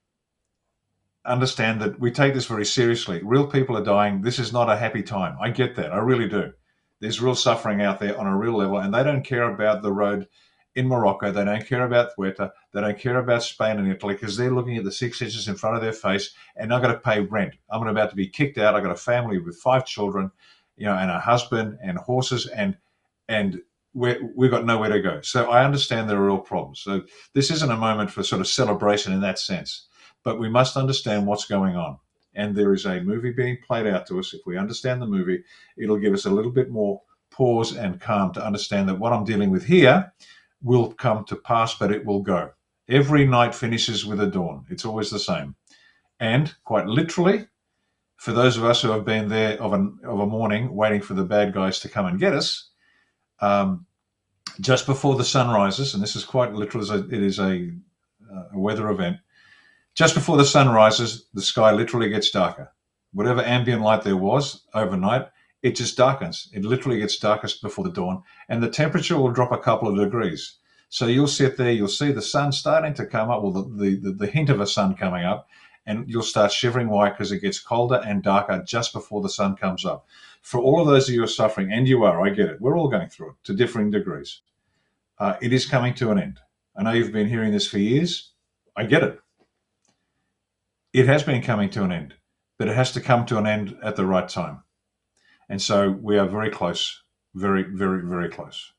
Speaker 3: understand that we take this very seriously. Real people are dying. This is not a happy time. I get that. I really do. There's real suffering out there on a real level, and they don't care about the road in Morocco. They don't care about Ceuta. They don't care about Spain and Italy because they're looking at the six inches in front of their face, and I've got to pay rent. I'm about to be kicked out. I've got a family with five children, you know, and a husband and horses, and and we're, we've got nowhere to go. So I understand there are real problems. So this isn't a moment for sort of celebration in that sense, but we must understand what's going on. And there is a movie being played out to us. If we understand the movie, it'll give us a little bit more pause and calm to understand that what I'm dealing with here will come to pass, but it will go. Every night finishes with a dawn. It's always the same. And quite literally, for those of us who have been there of, an, of a morning waiting for the bad guys to come and get us, um, just before the sun rises, and this is quite literal, it is a, a weather event, just before the sun rises, the sky literally gets darker. Whatever ambient light there was overnight, it just darkens. It literally gets darkest before the dawn, and the temperature will drop a couple of degrees. So you'll sit there, you'll see the sun starting to come up, well, the, the, the hint of a sun coming up, and you'll start shivering. Why? Because it gets colder and darker just before the sun comes up. For all of those of you who are suffering, and you are, I get it, we're all going through it to differing degrees. Uh, it is coming to an end. I know you've been hearing this for years. I get it. It has been coming to an end, but it has to come to an end at the right time. And so we are very close, very, very, very close.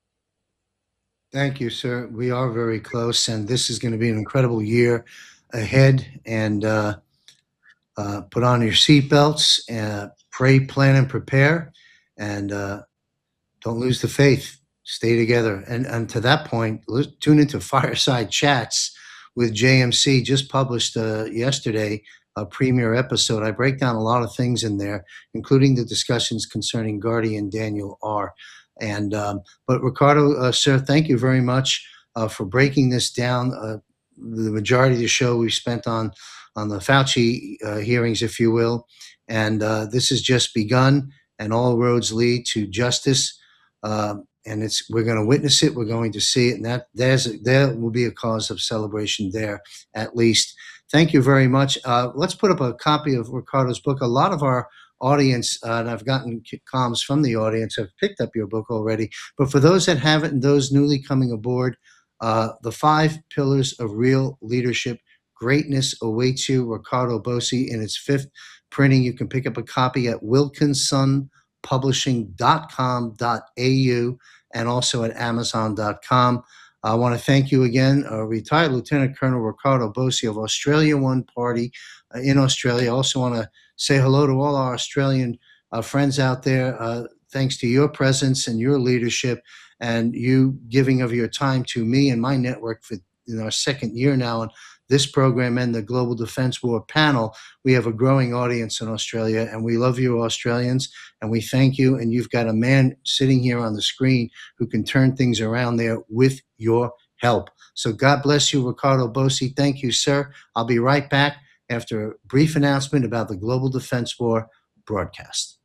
Speaker 2: Thank you, sir. We are very close, and this is going to be an incredible year ahead. And uh, uh, put on your seatbelts, uh, pray, plan, and prepare, and uh, don't lose the faith. Stay together. And, and to that point, tune into Fireside Chats with J M C, just published uh, yesterday, a premiere episode. I break down a lot of things in there, including the discussions concerning Guardian Daniel R. And um, but Ricardo, uh, sir, thank you very much uh, for breaking this down. Uh, the majority of the show we spent on on the Fauci uh, hearings, if you will, and uh, this has just begun. And all roads lead to justice. Uh, and it's we're going to witness it. We're going to see it, and that there's a, there will be a cause of celebration there, at least. Thank you very much. Uh, let's put up a copy of Ricardo's book. A lot of our audience, uh, and I've gotten comms from the audience, have picked up your book already. But for those that haven't and those newly coming aboard, uh, The Five Pillars of Real Leadership, Greatness Awaits You, Ricardo Bosi, in its fifth printing. You can pick up a copy at wilkinson publishing dot com dot a u and also at amazon dot com. I want to thank you again, uh, retired Lieutenant Colonel Ricardo Bosi of Australia One Party uh, in Australia. I also want to say hello to all our Australian uh, friends out there. Uh, thanks to your presence and your leadership and you giving of your time to me and my network for in our second year now on this program and the Global Defense War panel. We have a growing audience in Australia, and we love you, Australians, and we thank you. And you've got a man sitting here on the screen who can turn things around there with your help. So God bless you, Ricardo Bosi. Thank you, sir. I'll be right back after a brief announcement about the Global Defense War broadcast.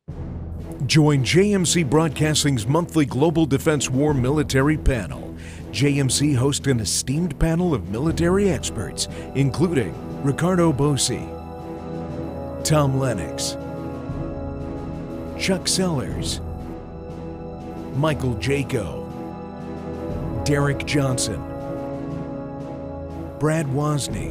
Speaker 1: Join J M C Broadcasting's monthly Global Defense War military panel. J M C hosts an esteemed panel of military experts, including Ricardo Bosi, Tom Lennox, Chuck Sellers, Michael Jaco, Derek Johnson, Brad Wozny,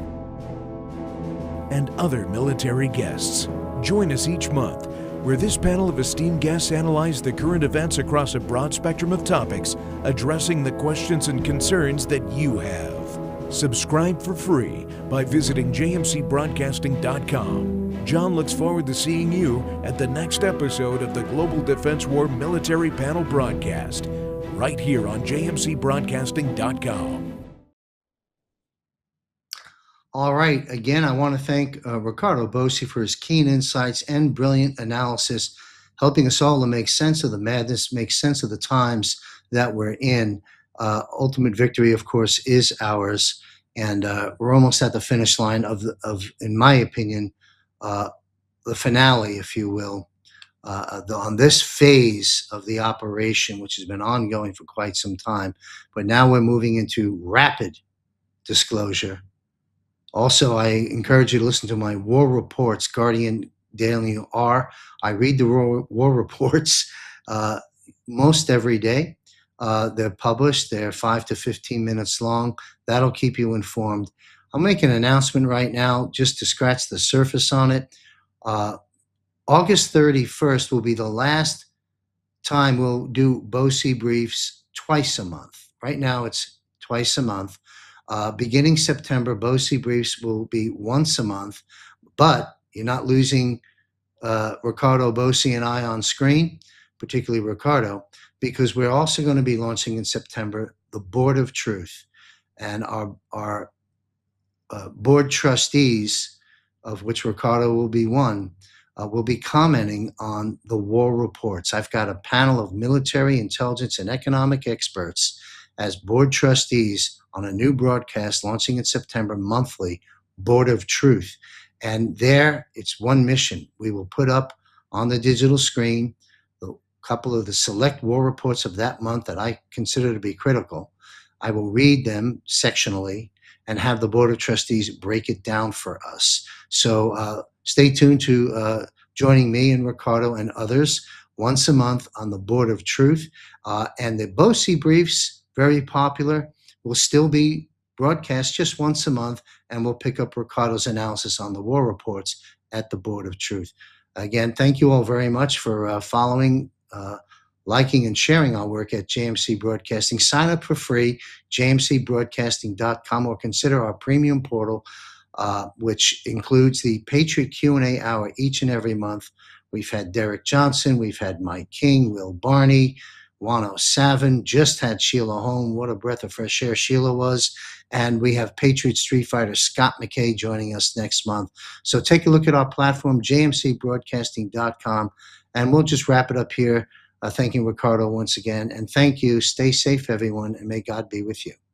Speaker 1: and other military guests. Join us each month, where this panel of esteemed guests analyze the current events across a broad spectrum of topics, addressing the questions and concerns that you have. Subscribe for free by visiting j m c broadcasting dot com. John looks forward to seeing you at the next episode of the Global Defense War Military Panel broadcast, right here on j m c broadcasting dot com.
Speaker 2: All right. Again, I want to thank uh, Ricardo Bossi for his keen insights and brilliant analysis, helping us all to make sense of the madness, make sense of the times that we're in. Uh, ultimate victory, of course, is ours. And uh, we're almost at the finish line of, the, of in my opinion, uh, the finale, if you will, uh, the, on this phase of the operation, which has been ongoing for quite some time. But now we're moving into rapid disclosure. Also, I encourage you to listen to my War Reports, Guardian Daily R. I read the War, war Reports uh, most every day. Uh, they're published. They're five to fifteen minutes long. That'll keep you informed. I'll make an announcement right now just to scratch the surface on it. Uh, August thirty-first will be the last time we'll do Bossi Briefs twice a month. Right now it's twice a month. Uh, beginning September, Bossi Briefs will be once a month, but you're not losing uh, Ricardo Bossi and I on screen, particularly Ricardo, because we're also going to be launching in September the Board of Truth. And our, our uh, board trustees, of which Ricardo will be one, uh, will be commenting on the war reports. I've got a panel of military, intelligence, and economic experts as board trustees on a new broadcast launching in September, monthly, Board of Truth. And there, it's one mission. We will put up on the digital screen a couple of the select war reports of that month that I consider to be critical. I will read them sectionally and have the Board of Trustees break it down for us. So uh, stay tuned to uh, joining me and Ricardo and others once a month on the Board of Truth. Uh, and the Bossi Briefs, very popular, will still be broadcast just once a month, and we'll pick up Ricardo's analysis on the war reports at the Board of Truth. Again, thank you all very much for uh, following, uh, liking, and sharing our work at J M C Broadcasting. Sign up for free, j m c broadcasting dot com, or consider our premium portal, uh, which includes the Patriot Q and A hour each and every month. We've had Derek Johnson, we've had Mike King, Will Barney, Juan O'Savin, just had Sheila Holm. What a breath of fresh air Sheila was. And we have Patriot Street Fighter Scott McKay joining us next month. So take a look at our platform, j m c broadcasting dot com, and we'll just wrap it up here. Uh, thanking Ricardo once again. And thank you. Stay safe, everyone, and may God be with you.